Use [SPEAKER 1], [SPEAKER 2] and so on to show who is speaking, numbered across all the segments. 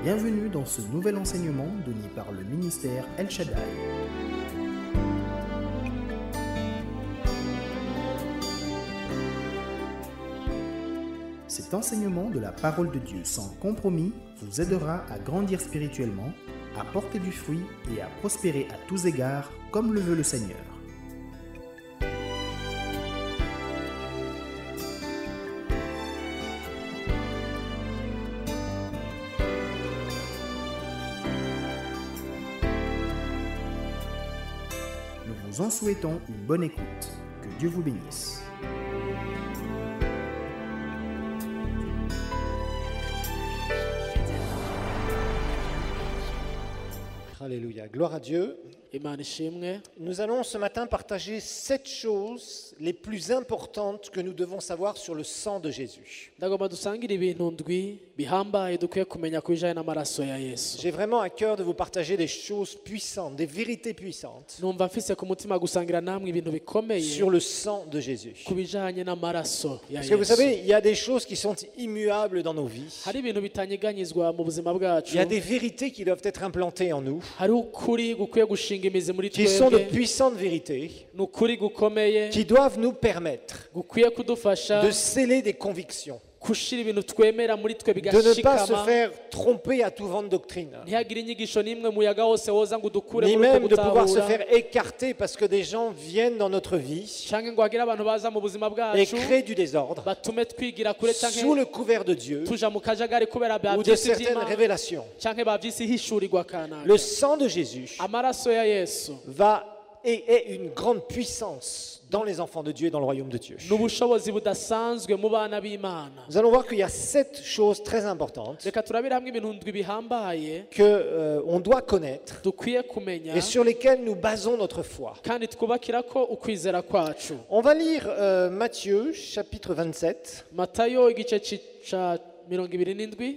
[SPEAKER 1] Bienvenue dans ce nouvel enseignement donné par le ministère El Shaddai. Cet enseignement de la parole de Dieu sans compromis vous aidera à grandir spirituellement, à porter du fruit et à prospérer à tous égards comme le veut le Seigneur. Nous vous en souhaitons une bonne écoute. Que Dieu vous bénisse.
[SPEAKER 2] Alléluia, gloire à Dieu.
[SPEAKER 3] Imana ishimwe.
[SPEAKER 2] Nous allons ce matin partager 7 choses les plus importantes que nous devons savoir sur le sang de Jésus.
[SPEAKER 3] Ndagomba dusangire ibintu ndwi bihambaye dukwiye kumenya ku bijanye n'amaraso ya Yesu.
[SPEAKER 2] J'ai vraiment à cœur de vous partager des choses puissantes, des vérités puissantes
[SPEAKER 3] Numva mfise ku mutima gusangira namwe ibintu bikomeye
[SPEAKER 2] sur le sang de Jésus.
[SPEAKER 3] ku bijanye n'amaraso ya
[SPEAKER 2] Parce que vous
[SPEAKER 3] Yesu.
[SPEAKER 2] savez, il y a des choses qui sont immuables dans nos vies.
[SPEAKER 3] Hari ibintu bitanyeganyizwa mu buzima bwacu.
[SPEAKER 2] Il y a des vérités qui doivent être implantées en nous,
[SPEAKER 3] Hari ukuri gukwiye gushinga imizi muri
[SPEAKER 2] qui sont de
[SPEAKER 3] twebwe.
[SPEAKER 2] puissantes vérités,
[SPEAKER 3] Ni ukuri gukomeye
[SPEAKER 2] qui doivent nous permettre
[SPEAKER 3] gukwiye kudufasha
[SPEAKER 2] de sceller des convictions,
[SPEAKER 3] gushira ibintu twemera muri twe
[SPEAKER 2] de ne pas se
[SPEAKER 3] bigashikama.
[SPEAKER 2] faire tromper à tout vent de doctrine.
[SPEAKER 3] Ntihagire inyigisho n'imwe muyaga wose woza ngo udukure
[SPEAKER 2] Ni
[SPEAKER 3] muri uko
[SPEAKER 2] même de pouvoir se
[SPEAKER 3] gutahura.
[SPEAKER 2] faire écarter parce que des gens viennent dans notre vie
[SPEAKER 3] Canke ngo hagire abantu baza mu buzima
[SPEAKER 2] et
[SPEAKER 3] bwacu
[SPEAKER 2] créent du désordre
[SPEAKER 3] batume twigira kure
[SPEAKER 2] sous
[SPEAKER 3] canke
[SPEAKER 2] le couvert de Dieu
[SPEAKER 3] tuja mu kajagari kubera
[SPEAKER 2] ou de
[SPEAKER 3] bavyisi
[SPEAKER 2] certaines
[SPEAKER 3] vy'Imana
[SPEAKER 2] révélations.
[SPEAKER 3] canke bavyisi hishurirwa kanaka.
[SPEAKER 2] Le sang de Jésus
[SPEAKER 3] Amaraso ya Yesu
[SPEAKER 2] est une grande puissance dans les enfants de Dieu et dans le royaume de Dieu.
[SPEAKER 3] n'ubushobozi budasanzwe mu bana b'Imana.
[SPEAKER 2] Nous allons voir qu'il y a 7 choses très importantes
[SPEAKER 3] Reka turabire hamwe ibintu ndwi bihambaye
[SPEAKER 2] que on doit connaître
[SPEAKER 3] dukwiye kumenya
[SPEAKER 2] et sur lesquelles nous basons notre foi.
[SPEAKER 3] kandi twubakirako ukwizera kwacu.
[SPEAKER 2] On va lire Matthieu chapitre 27
[SPEAKER 3] Matayo igice ca 27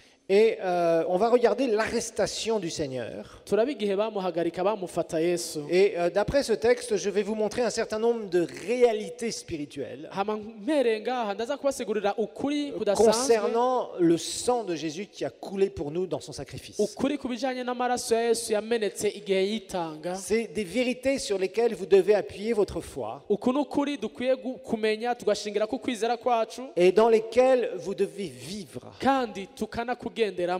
[SPEAKER 2] et on va regarder l'arrestation du Seigneur.
[SPEAKER 3] turaba igihe bamuhagarika bamufata Yesu.
[SPEAKER 2] Et d'après ce texte, je vais vous montrer un certain nombre de réalités spirituelles
[SPEAKER 3] Hama mpere ngaha ndaza kubasigurira ukuri kudasanzwe,
[SPEAKER 2] concernant le sang de Jésus qui a coulé pour nous dans son sacrifice.
[SPEAKER 3] ukuri ku bijanye n'amaraso ya Yesu yamenetse igihe yitanga.
[SPEAKER 2] C'est des vérités sur lesquelles vous devez appuyer votre foi
[SPEAKER 3] Uku ni ukuri dukwiye kumenya tugashingira ku kwizera kwacu
[SPEAKER 2] et dans lesquelles vous devez vivre.
[SPEAKER 3] kandi tukanakugenderamwo.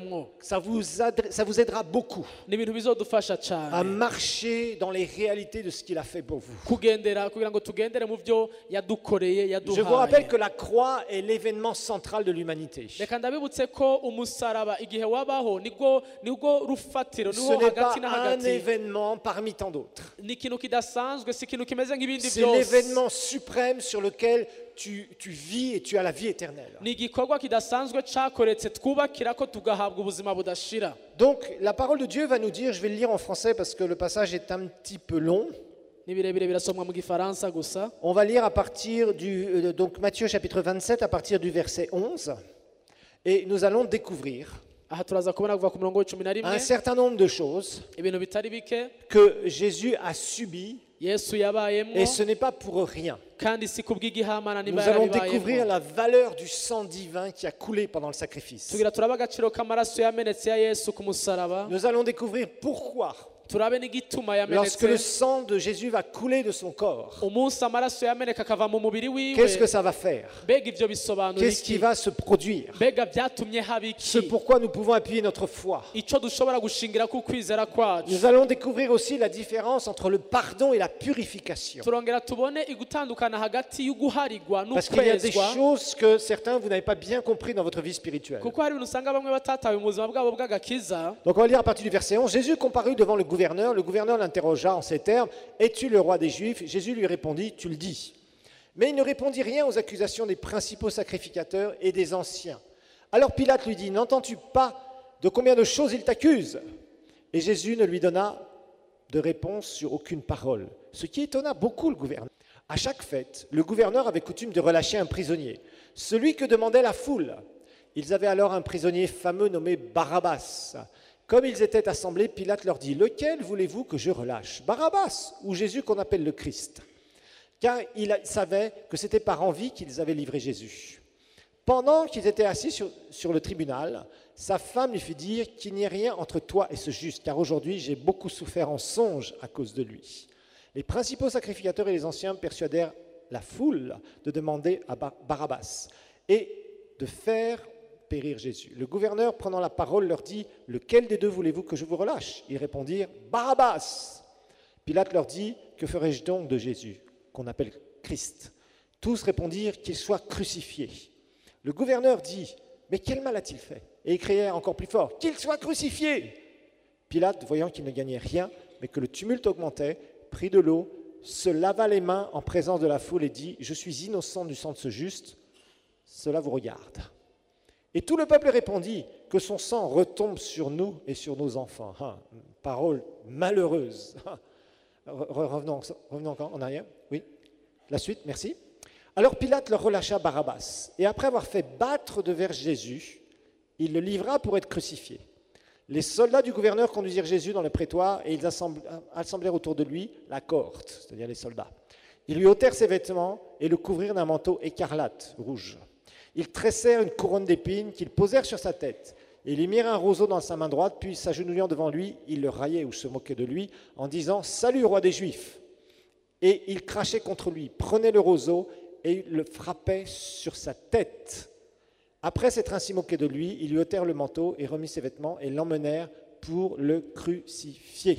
[SPEAKER 2] Ça vous aidera beaucoup
[SPEAKER 3] Ni ibintu bizodufasha
[SPEAKER 2] à
[SPEAKER 3] cyane
[SPEAKER 2] marcher dans les réalités de ce qu'il a fait pour vous.
[SPEAKER 3] kugendera kugira ngo tugendere mu byo yadukoreye
[SPEAKER 2] Je vous rappelle
[SPEAKER 3] yaduhaye.
[SPEAKER 2] que la croix est l'événement central de l'humanité.
[SPEAKER 3] Reka ndabibutse ko umusaraba igihe wabaho nibwo rufatiro
[SPEAKER 2] Ce
[SPEAKER 3] niho
[SPEAKER 2] n'est pas
[SPEAKER 3] hagati na
[SPEAKER 2] un
[SPEAKER 3] hagati.
[SPEAKER 2] événement parmi tant d'autres.
[SPEAKER 3] Ni ikintu kidasanzwe, si ikintu kimeze nk'ibindi
[SPEAKER 2] C'est
[SPEAKER 3] byose.
[SPEAKER 2] l'événement suprême sur lequel tu vis et tu as la vie éternelle.
[SPEAKER 3] Ni igikorwa kidasanzwe cyakoretse twubakira ko tugahabwa ubuzima budashira.
[SPEAKER 2] Donc la parole de Dieu va nous dire, je vais le lire en français parce que le passage est un petit peu long.
[SPEAKER 3] Ni birebire birasomwa mu gifaransa gusa.
[SPEAKER 2] On va lire à partir donc Matthieu chapitre 27 à partir du verset 11 et nous allons découvrir
[SPEAKER 3] Aha turaza kubona kuva ku murongo wa 11
[SPEAKER 2] un certain nombre de choses
[SPEAKER 3] ibintu bitari bike
[SPEAKER 2] que Jésus a subies
[SPEAKER 3] Yesu yabayemo,
[SPEAKER 2] et ce n'est pas pour rien.
[SPEAKER 3] kandi si kubw'igihamana
[SPEAKER 2] Nous
[SPEAKER 3] niba
[SPEAKER 2] allons découvrir
[SPEAKER 3] yarabibayemo.
[SPEAKER 2] la valeur du sang divin qui a coulé pendant le sacrifice.
[SPEAKER 3] Tugira turaba agaciro k'amaraso yamenetse ya Yesu ku musaraba.
[SPEAKER 2] Nous allons découvrir pourquoi,
[SPEAKER 3] Turabe n'igituma
[SPEAKER 2] lorsque le
[SPEAKER 3] yamenetse.
[SPEAKER 2] sang de Jésus va couler de son corps,
[SPEAKER 3] Umunsi amaraso yameneka akava mu mubiri
[SPEAKER 2] qu'est-ce que
[SPEAKER 3] wiwe,
[SPEAKER 2] ça va faire?
[SPEAKER 3] mbega ivyo bisobanura
[SPEAKER 2] Qu'est-ce qui
[SPEAKER 3] iki?
[SPEAKER 2] va se produire?
[SPEAKER 3] Mbega byatumye haba
[SPEAKER 2] Ce
[SPEAKER 3] iki?
[SPEAKER 2] pourquoi nous pouvons appuyer notre foi.
[SPEAKER 3] Ico dushobora gushingira ku kwizera kwacu.
[SPEAKER 2] Nous allons découvrir aussi la différence entre le pardon et la purification.
[SPEAKER 3] Turongera tubone igutandukana hagati y'uguharigwa
[SPEAKER 2] Parce qu'il y a des
[SPEAKER 3] n'ukwezwa,
[SPEAKER 2] choses que certains, vous n'avez pas bien compris dans votre vie spirituelle.
[SPEAKER 3] kuko hari ibintu usanga bamwe batatawe mu buzima bwabo bw'agakiza.
[SPEAKER 2] Donc on va lire à partir du verset 11. Jésus comparut devant le gouverneur. Le gouverneur l'interrogea en ces termes: Es-tu le roi des Juifs? Jésus lui répondit: Tu le dis. Mais il ne répondit rien aux accusations des principaux sacrificateurs et des anciens. Alors Pilate lui dit: N'entends-tu pas de combien de choses il t'accuse? Et Jésus ne lui donna de réponse sur aucune parole, ce qui étonna beaucoup le gouverneur. À chaque fête, le gouverneur avait coutume de relâcher un prisonnier, celui que demandait la foule. Ils avaient alors un prisonnier fameux nommé Barabbas. Comme ils étaient assemblés, Pilate leur dit: Lequel voulez-vous que je relâche, Barabbas ou Jésus qu'on appelle le Christ? Car il savait que c'était par envie qu'ils avaient livré Jésus. Pendant qu'ils étaient assis sur le tribunal, Sa femme lui fit dire qu'il n'y ait rien entre toi et ce juste, car aujourd'hui j'ai beaucoup souffert en songe à cause de lui. Les principaux sacrificateurs et les anciens persuadèrent la foule de demander à Barabbas et de faire périr Jésus. Le gouverneur, prenant la parole, leur dit « Lequel des deux voulez-vous que je vous relâche ?» Ils répondirent « Barabbas !» Pilate leur dit « Que ferai-je donc de Jésus, qu'on appelle Christ ?» Tous répondirent « Qu'il soit crucifié !» Le gouverneur dit « Mais quel mal a-t-il fait ?» Et ils crièrent encore plus fort « Qu'il soit crucifié !» Pilate, voyant qu'il ne gagnait rien, mais que le tumulte augmentait, prit de l'eau, se lava les mains en présence de la foule et dit « Je suis innocent du sang de ce juste, cela vous regarde. » Et tout le peuple répondit « Que son sang retombe sur nous et sur nos enfants. » Parole malheureuse. Revenons encore en arrière. Oui, la suite, merci. Alors Pilate leur relâcha Barabbas, et après avoir fait battre de vers Jésus, il le livra pour être crucifié. Les soldats du gouverneur conduisirent Jésus dans le prétoire et ils assemblèrent autour de lui la cohorte, c'est-à-dire les soldats. Ils lui ôtèrent ses vêtements et le couvrirent d'un manteau écarlate, rouge. Ils tressèrent une couronne d'épines qu'ils posèrent sur sa tête. Ils lui mirent un roseau dans sa main droite, puis s'agenouillant devant lui, ils le raillaient ou se moquaient de lui en disant « Salut, roi des Juifs !» Et ils crachaient contre lui, prenaient le roseau et le frappaient sur sa tête. Après s'être ainsi moqués de lui, ils lui ôtèrent le manteau et remirent ses vêtements et l'emmenèrent pour le crucifier.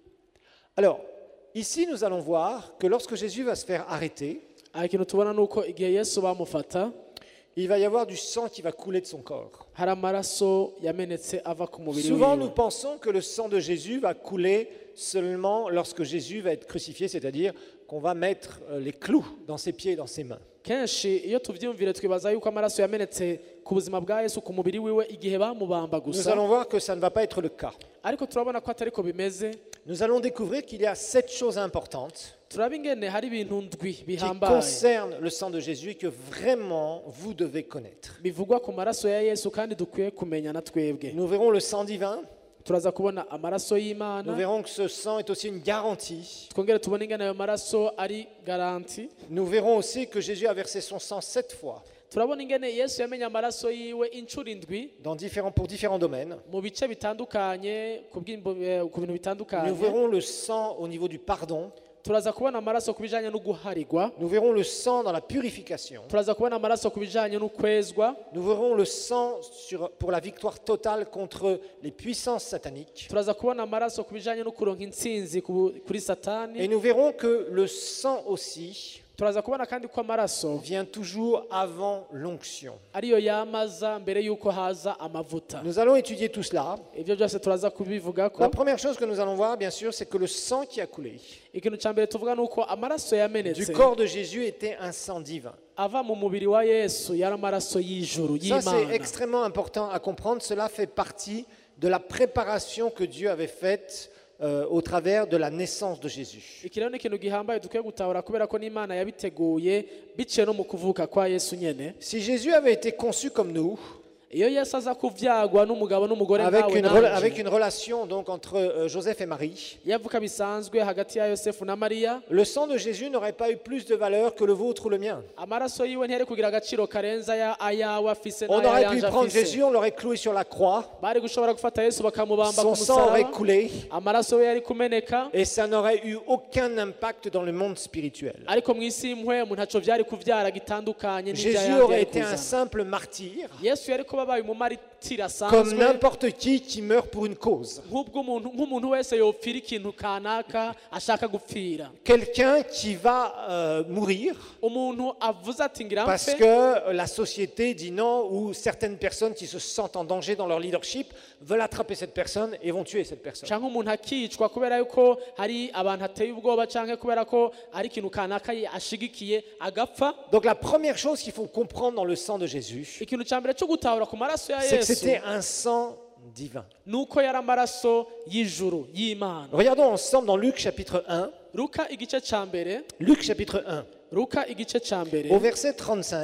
[SPEAKER 2] Alors, ici nous allons voir que lorsque Jésus va se faire arrêter,
[SPEAKER 3] ikintu tubona nuko igihe Yesu bamufata
[SPEAKER 2] il va y avoir du sang qui va couler de son corps.
[SPEAKER 3] hari amaraso yamenetse ava ku mubiri
[SPEAKER 2] Souvent nous
[SPEAKER 3] wiwe.
[SPEAKER 2] pensons que le sang de Jésus va couler seulement lorsque Jésus va être crucifié, c'est-à-dire qu'on va mettre les clous dans ses pieds et dans ses mains.
[SPEAKER 3] Kenshi iyo tuvyumvire twibaza yuko amaraso yamenetse ku buzima bwa Yesu ku mubiri wiwe igihe bamubamba
[SPEAKER 2] Nous
[SPEAKER 3] gusa,
[SPEAKER 2] allons voir que ça ne va pas être le cas.
[SPEAKER 3] ariko turabona ko atariko bimeze.
[SPEAKER 2] Nous allons découvrir qu'il y a 7 choses importantes
[SPEAKER 3] Turaba ingene hari ibintu ndwi
[SPEAKER 2] qui
[SPEAKER 3] bihambaye
[SPEAKER 2] concernent le sang de Jésus et que vraiment vous devez connaître.
[SPEAKER 3] bivugwa ku maraso ya Yesu kandi dukwiye kumenya na twebwe.
[SPEAKER 2] Nous verrons le sang divin,
[SPEAKER 3] Turaza kubona amaraso
[SPEAKER 2] nous
[SPEAKER 3] y'Imana,
[SPEAKER 2] verrons que ce sang est aussi une garantie.
[SPEAKER 3] twongere tubone ingene ayo maraso ari garanti.
[SPEAKER 2] Nous verrons aussi que Jésus a versé son sang 7 fois
[SPEAKER 3] Turabona ingene Yesu yamenye amaraso yiwe inshuro indwi
[SPEAKER 2] pour différents domaines.
[SPEAKER 3] mu bice bitandukanye ku bintu
[SPEAKER 2] Nous
[SPEAKER 3] bitandukanye.
[SPEAKER 2] verrons le sang au niveau du pardon.
[SPEAKER 3] Turaza kubona amaraso ku bijanye no guharigwa.
[SPEAKER 2] Nous verrons le sang dans la purification.
[SPEAKER 3] Turaza kubona amaraso ku bijanye no kwezwa.
[SPEAKER 2] Nous verrons le sang pour la victoire totale contre les puissances sataniques.
[SPEAKER 3] Turaza kubona amaraso ku bijanye no kuronka intsinzi kuri
[SPEAKER 2] Et
[SPEAKER 3] satani.
[SPEAKER 2] nous verrons que le sang aussi
[SPEAKER 3] Turaza kubona kandi ko amaraso
[SPEAKER 2] vient toujours avant l'onction.
[SPEAKER 3] ariyo yamaza mbere yuko haza amavuta.
[SPEAKER 2] Nous allons étudier tout cela.
[SPEAKER 3] Ivyo byose turaza kubivugako.
[SPEAKER 2] La première chose que nous allons voir, bien sûr, c'est que le sang qui a coulé
[SPEAKER 3] Ikintu ca mbere tuvuga nuko amaraso
[SPEAKER 2] du
[SPEAKER 3] yamenetse
[SPEAKER 2] corps de Jésus était un sang divin.
[SPEAKER 3] ava mu mubiri wa Yesu yari amaraso y'ijuru
[SPEAKER 2] Ça, c'est
[SPEAKER 3] y'Imana.
[SPEAKER 2] extrêmement important à comprendre. Cela fait partie de la préparation que Dieu avait faite au travers de la naissance de Jésus.
[SPEAKER 3] Iki rero ni ikintu gihambaye dukwiye gutahura kubera ko n'Imana yabiteguye biciye no mu kuvuka kwa Yesu nyene.
[SPEAKER 2] Si Jésus avait été conçu comme nous,
[SPEAKER 3] Iyo Yesu aza kuvyagwa n'umugabo n'umugore
[SPEAKER 2] avec
[SPEAKER 3] nkawe
[SPEAKER 2] avec
[SPEAKER 3] nanje,
[SPEAKER 2] une relation donc entre Joseph et Marie,
[SPEAKER 3] yavuka bisanzwe hagati ya Yosefu na Mariya,
[SPEAKER 2] le sang de Jésus n'aurait pas eu plus de valeur que le vôtre ou le mien.
[SPEAKER 3] amaraso yiwe ntiyari kugira agaciro karenza ayawe afise
[SPEAKER 2] On aurait pu
[SPEAKER 3] n'ayayanje
[SPEAKER 2] prendre
[SPEAKER 3] afise.
[SPEAKER 2] Jésus, on l'aurait cloué sur la croix,
[SPEAKER 3] Bari gushobora gufata Yesu bakamubamba
[SPEAKER 2] son
[SPEAKER 3] ku
[SPEAKER 2] sang aurait
[SPEAKER 3] musaraba,
[SPEAKER 2] coulé
[SPEAKER 3] amaraso we yari kumeneka,
[SPEAKER 2] et ça n'aurait eu aucun impact dans le monde spirituel.
[SPEAKER 3] ariko mu isi y'impwemu ntaco vyari kuvyara gitandukanye n'ivyo
[SPEAKER 2] Jésus
[SPEAKER 3] ayandi
[SPEAKER 2] aurait
[SPEAKER 3] yari
[SPEAKER 2] été un
[SPEAKER 3] kuzana.
[SPEAKER 2] simple martyr,
[SPEAKER 3] Yesu yari kuba abaye umumaritiri
[SPEAKER 2] comme
[SPEAKER 3] asanzwe
[SPEAKER 2] n'importe qui meurt pour une cause.
[SPEAKER 3] nk'umuntu wese yopfira ikintu kanaka ashaka gupfira.
[SPEAKER 2] Quelqu'un qui va mourir
[SPEAKER 3] Umuntu avuze ati ngira
[SPEAKER 2] parce
[SPEAKER 3] mpfe
[SPEAKER 2] que la société dit non, ou certaines personnes qui se sentent en danger dans leur leadership veulent attraper cette personne et vont tuer cette personne.
[SPEAKER 3] canke umuntu akicwa kubera yuko hari abantu ateye ubwoba canke kubera ko ari ikintu kanaka ashigikiye agapfa.
[SPEAKER 2] Donc la première chose qu'il faut comprendre dans le sang de Jésus,
[SPEAKER 3] Ikintu ca mbere co gutahura ku maraso ya
[SPEAKER 2] c'est que
[SPEAKER 3] Yesu
[SPEAKER 2] c'était un sang divin.
[SPEAKER 3] nuko yari amaraso y'ijuru y'Imana.
[SPEAKER 2] Regardons ensemble dans Luc chapitre 1,
[SPEAKER 3] Luka igice ca mbere,
[SPEAKER 2] Luc chapitre 1,
[SPEAKER 3] Luka igice ca mbere
[SPEAKER 2] au verset 35,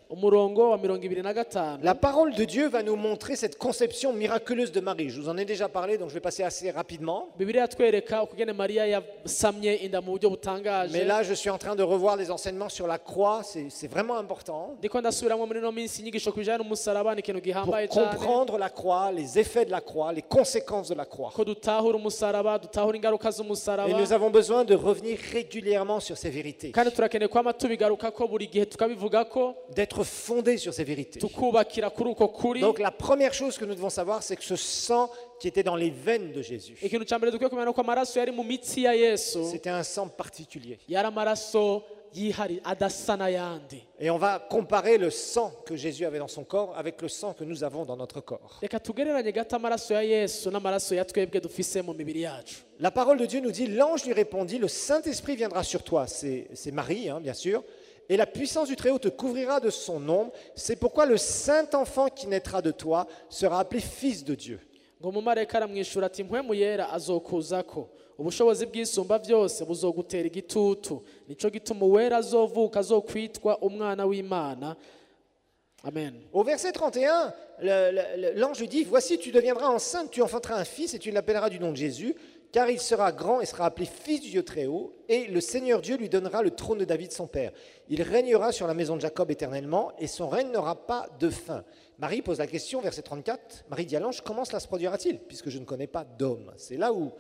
[SPEAKER 3] umurongo wa 25.
[SPEAKER 2] La parole de Dieu va nous montrer cette conception miraculeuse de Marie. Je vous en ai déjà parlé, donc je vais passer assez rapidement.
[SPEAKER 3] Bibiliya twereka ukugene Mariya yasamye inda mu buryo butangaje.
[SPEAKER 2] Mais là, je suis en train de revoir les enseignements sur la croix. C'est vraiment important.
[SPEAKER 3] Ndiko ndasubiramwo muri no minsi inyigisho kubijanye n'umusaraba ni ikintu
[SPEAKER 2] Pour
[SPEAKER 3] gihambaye cyane.
[SPEAKER 2] comprendre la croix, les effets de la croix, les conséquences de la croix.
[SPEAKER 3] Ko dutahura umusaraba, dutahura ingaruka
[SPEAKER 2] Et
[SPEAKER 3] z'umusaraba.
[SPEAKER 2] nous avons besoin de revenir régulièrement sur ces vérités,
[SPEAKER 3] Kandi turakeneye kwama tubigarukako buri gihe tukabivugako
[SPEAKER 2] d'être fondés sur ces vérités.
[SPEAKER 3] tukubakira kuri uko kuri.
[SPEAKER 2] Donc la première chose que nous devons savoir, c'est que ce sang qui était dans les veines de Jésus,
[SPEAKER 3] Ikintu cya mbere dukwiye kumenya nuko amaraso yari mu mitsi ya Yesu
[SPEAKER 2] c'était un sang particulier.
[SPEAKER 3] yari amaraso yihari adasa n'ayandi.
[SPEAKER 2] Et on va comparer le sang que Jésus avait dans son corps avec le sang que nous avons dans notre corps.
[SPEAKER 3] Reka tugereranye gato amaraso ya Yesu n'amaraso ya twebwe dufise mu mibiri yacu.
[SPEAKER 2] La parole de Dieu nous dit, l'ange lui répondit, le Saint-Esprit viendra sur toi. C'est Marie, hein, bien sûr. Et la puissance du Très-Haut te couvrira de son ombre. C'est pourquoi le Saint-Enfant qui naîtra de toi sera appelé Fils de Dieu.
[SPEAKER 3] Ngo umumarayika aramwishura ati mpwemu yera azokuzako ubushobozi bw'isumba byose buzogutera igitutu nico gituma uwera azovuka azokwitwa umwana w'Imana. Amen.
[SPEAKER 2] Au verset 31, l'ange lui dit, voici, tu deviendras enceinte, tu enfanteras un fils et tu l'appelleras du nom de Jésus, car il sera grand et sera appelé Fils du Dieu Très-Haut, et le Seigneur Dieu lui donnera le trône de David son père. Il régnera sur la maison de Jacob éternellement, et son règne n'aura pas de fin. Marie pose la question, verset 34, Marie dit à l'ange, comment cela se produira-t-il, puisque je ne connais pas d'homme? C'est là où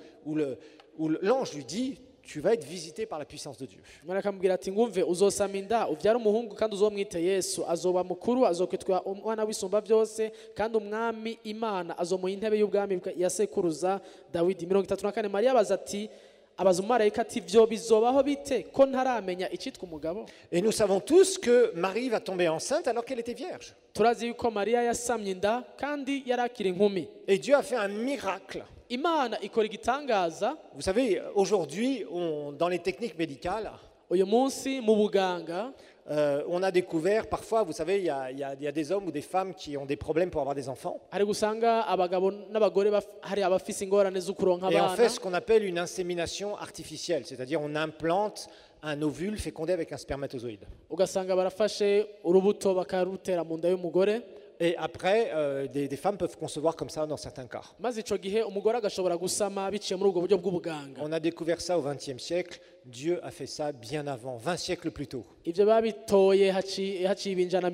[SPEAKER 2] l'ange lui dit, tu vas être visité par la puissance de Dieu.
[SPEAKER 3] Marayika amubwira ati ngumve uzosama inda uvyara umuhungu kandi uzomwite Yesu azoba mukuru azokwitwa umwana w'isumba byose kandi umwami Imana azomuha intebe y'ubwami ya sekuruza Dawidi. 34. Mariya abaza umumarayika ati ivyo bizobaho bite ko ntaramenya icitwa umugabo?
[SPEAKER 2] Et nous savons tous que Marie va tomber enceinte alors qu'elle était vierge.
[SPEAKER 3] Turazi yuko Mariya yasamye inda kandi yari akiri inkumi.
[SPEAKER 2] Et Dieu a fait un miracle.
[SPEAKER 3] Imana ikora igitangaza.
[SPEAKER 2] Vous savez, aujourd'hui, dans les techniques médicales,
[SPEAKER 3] Uyu munsi mu buganga
[SPEAKER 2] on a découvert parfois, vous savez, il y a des hommes ou des femmes qui ont des problèmes pour avoir des enfants.
[SPEAKER 3] hari gusanga abagabo n'abagore hari abafise ingorane zo kuronka
[SPEAKER 2] Et on fait
[SPEAKER 3] abana.
[SPEAKER 2] ce qu'on appelle une insémination artificielle, c'est-à-dire on implante un ovule fécondé avec un spermatozoïde.
[SPEAKER 3] Ugasanga barafashe urubuto bakarutera mu nda y'umugore.
[SPEAKER 2] Et après, des femmes peuvent concevoir comme ça dans certains cas.
[SPEAKER 3] Maze ico gihe umugore agashobora gusama biciye muri ubwo buryo bw'ubuganga.
[SPEAKER 2] On a découvert ça au XXe siècle. Dieu a fait ça bien avant, 20 siècles plus tôt.
[SPEAKER 3] Ivyo babitoye haciye ibinjana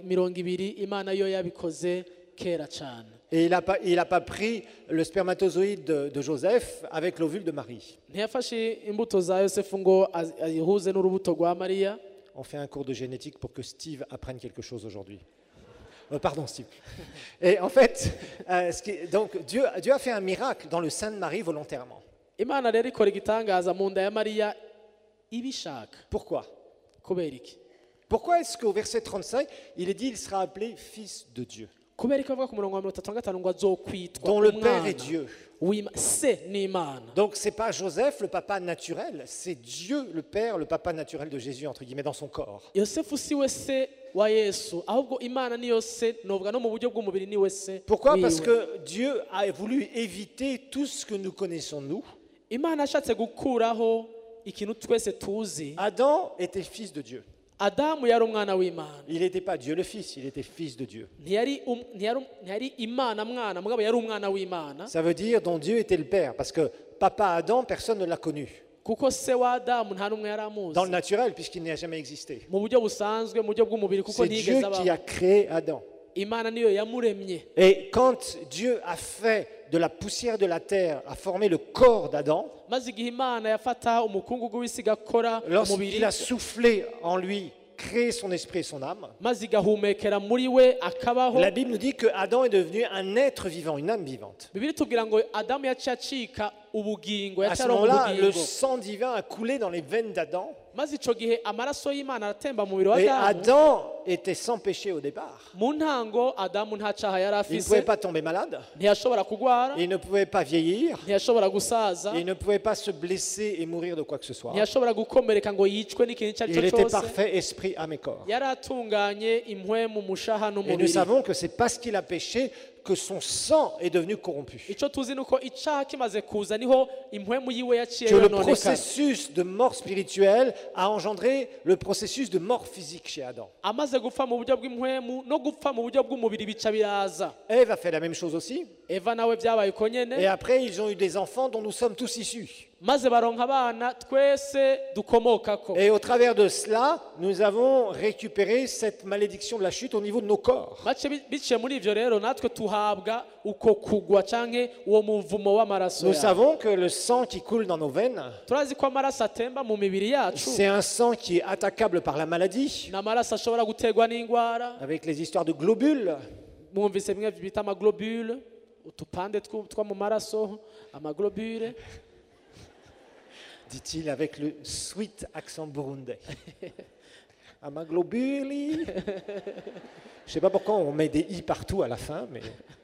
[SPEAKER 3] 20 Imana yo yabikoze kera cyane.
[SPEAKER 2] Et il a pas pris le spermatozoïde de Joseph avec l'ovule de Marie.
[SPEAKER 3] Ntiyafashe imbuto za Yosefu ngo ayihuze n'urubuto rwa Mariya.
[SPEAKER 2] On fait un cours de génétique pour que Steve apprenne quelque chose aujourd'hui. Pardon, Steve. Et en fait, donc Dieu a fait un miracle dans le sein de Marie volontairement.
[SPEAKER 3] Imana rero ikora igitangaza mu nda ya Mariya ibishaka.
[SPEAKER 2] Pourquoi?
[SPEAKER 3] Kubera iki?
[SPEAKER 2] Pourquoi est-ce qu'au verset 35, il est dit il sera appelé Fils de Dieu,
[SPEAKER 3] Kubera ko avuga ku murongo wa 35 ngo azokwitwa
[SPEAKER 2] dont le Père est
[SPEAKER 3] umwana
[SPEAKER 2] Dieu?
[SPEAKER 3] se n'Imana.
[SPEAKER 2] Donc c'est pas Joseph, le papa naturel, c'est Dieu, le Père, le papa naturel de Jésus, entre guillemets, dans son corps.
[SPEAKER 3] Yosefu si we se wa Yesu ahubwo Imana niyo se novuga no mu buryo bw'umubiri ni we se.
[SPEAKER 2] Pourquoi?
[SPEAKER 3] wiwe.
[SPEAKER 2] Parce que Dieu a voulu éviter tout ce que nous connaissons nous.
[SPEAKER 3] Imana ashatse gukuraho ikintu twese tuzi.
[SPEAKER 2] Adam était fils de Dieu.
[SPEAKER 3] Adamu yari umwana w'Imana.
[SPEAKER 2] Il n'était pas Dieu le Fils, il était fils de Dieu.
[SPEAKER 3] ntiyari Imana mwana mugabo yari umwana w'Imana.
[SPEAKER 2] Ça veut dire dont Dieu était le Père, parce que papa Adam, personne ne l'a connu.
[SPEAKER 3] Kuko se wa Adamu nta n'umwe yari amuzi.
[SPEAKER 2] Dans le naturel, puisqu'il n'a jamais existé.
[SPEAKER 3] Mu buryo busanzwe mu buryo bw'umubiri kuko
[SPEAKER 2] C'est Dieu
[SPEAKER 3] ntiyigeze
[SPEAKER 2] qui
[SPEAKER 3] abaho.
[SPEAKER 2] a créé Adam.
[SPEAKER 3] Imana niyo yamuremye.
[SPEAKER 2] Et quand Dieu a fait de la poussière de la terre, a formé le corps d'Adam,
[SPEAKER 3] Maze igihe Imana yafata umukungugu w'isi igakora umubiri
[SPEAKER 2] lorsqu'il a soufflé en lui, créé son esprit et son âme,
[SPEAKER 3] maze igahumekera muri we akabaho.
[SPEAKER 2] la Bible nous dit que Adam est devenu un être vivant, une âme vivante.
[SPEAKER 3] Bibiri tubwira ngo Adamu yaciye acika ubugingo
[SPEAKER 2] À ce
[SPEAKER 3] yacaronka
[SPEAKER 2] moment-là, le
[SPEAKER 3] ubugingo.
[SPEAKER 2] sang divin a coulé dans les veines d'Adam.
[SPEAKER 3] Maze ico gihe amaraso y'Imana aratemba mu mubiri wa
[SPEAKER 2] Et
[SPEAKER 3] Adamu.
[SPEAKER 2] Adam était sans péché au départ.
[SPEAKER 3] Mu ntango Adamu nta caha yari
[SPEAKER 2] Il ne
[SPEAKER 3] afise,
[SPEAKER 2] pouvait pas tomber malade,
[SPEAKER 3] ntiyashobora kugwara,
[SPEAKER 2] il ne pouvait pas vieillir,
[SPEAKER 3] ntiyashobora gusaza,
[SPEAKER 2] il ne pouvait pas se blesser et mourir de quoi que ce soit.
[SPEAKER 3] ntiyashobora gukomereka ngo yicwe n'ikintu icyo ari
[SPEAKER 2] Il
[SPEAKER 3] cyo
[SPEAKER 2] était
[SPEAKER 3] cyose.
[SPEAKER 2] parfait, esprit, âme et corps.
[SPEAKER 3] Yari atunganye impwemu, mushaha
[SPEAKER 2] Et nous
[SPEAKER 3] n'umubiri.
[SPEAKER 2] savons que c'est parce qu'il a péché que son sang est devenu corrompu.
[SPEAKER 3] icyo tuzi ni uko icyaha kimaze kuza niho impwemu yiwe yaciye
[SPEAKER 2] Que le
[SPEAKER 3] yononekara.
[SPEAKER 2] processus de mort spirituelle a engendré le processus de mort physique chez Adam.
[SPEAKER 3] amaze gupfa mu buryo bw'impwemu no gupfa mu buryo bw'umubiri bica biraza.
[SPEAKER 2] Ève a fait la même chose aussi.
[SPEAKER 3] eva nawe byabaye uko nyene,
[SPEAKER 2] Et après, ils ont eu des enfants dont nous sommes tous issus.
[SPEAKER 3] maze baronka abana twese dukomokako.
[SPEAKER 2] Et au travers de cela, nous avons récupéré cette malédiction de la chute au niveau de nos corps.
[SPEAKER 3] Mace biciye muri ivyo rero natwe tuhabwa uko kugwa canke uwo muvumo w'amaraso
[SPEAKER 2] Nous
[SPEAKER 3] yawe.
[SPEAKER 2] savons que le sang qui coule dans nos veines,
[SPEAKER 3] turazi ko amaraso atemba mu mibiri yacu,
[SPEAKER 2] c'est un sang qui est attaquable par la maladie,
[SPEAKER 3] n'amaraso ashobora guterwa n'ingwara.
[SPEAKER 2] avec les histoires de globules.
[SPEAKER 3] mwumvise bimwe bita amaglobule, utupande two mu maraso, amaglobule.
[SPEAKER 2] Dit-il avec le sweet accent burundais. Amaglobuli. Je ne sais pas pourquoi on met des i partout à la fin, mais.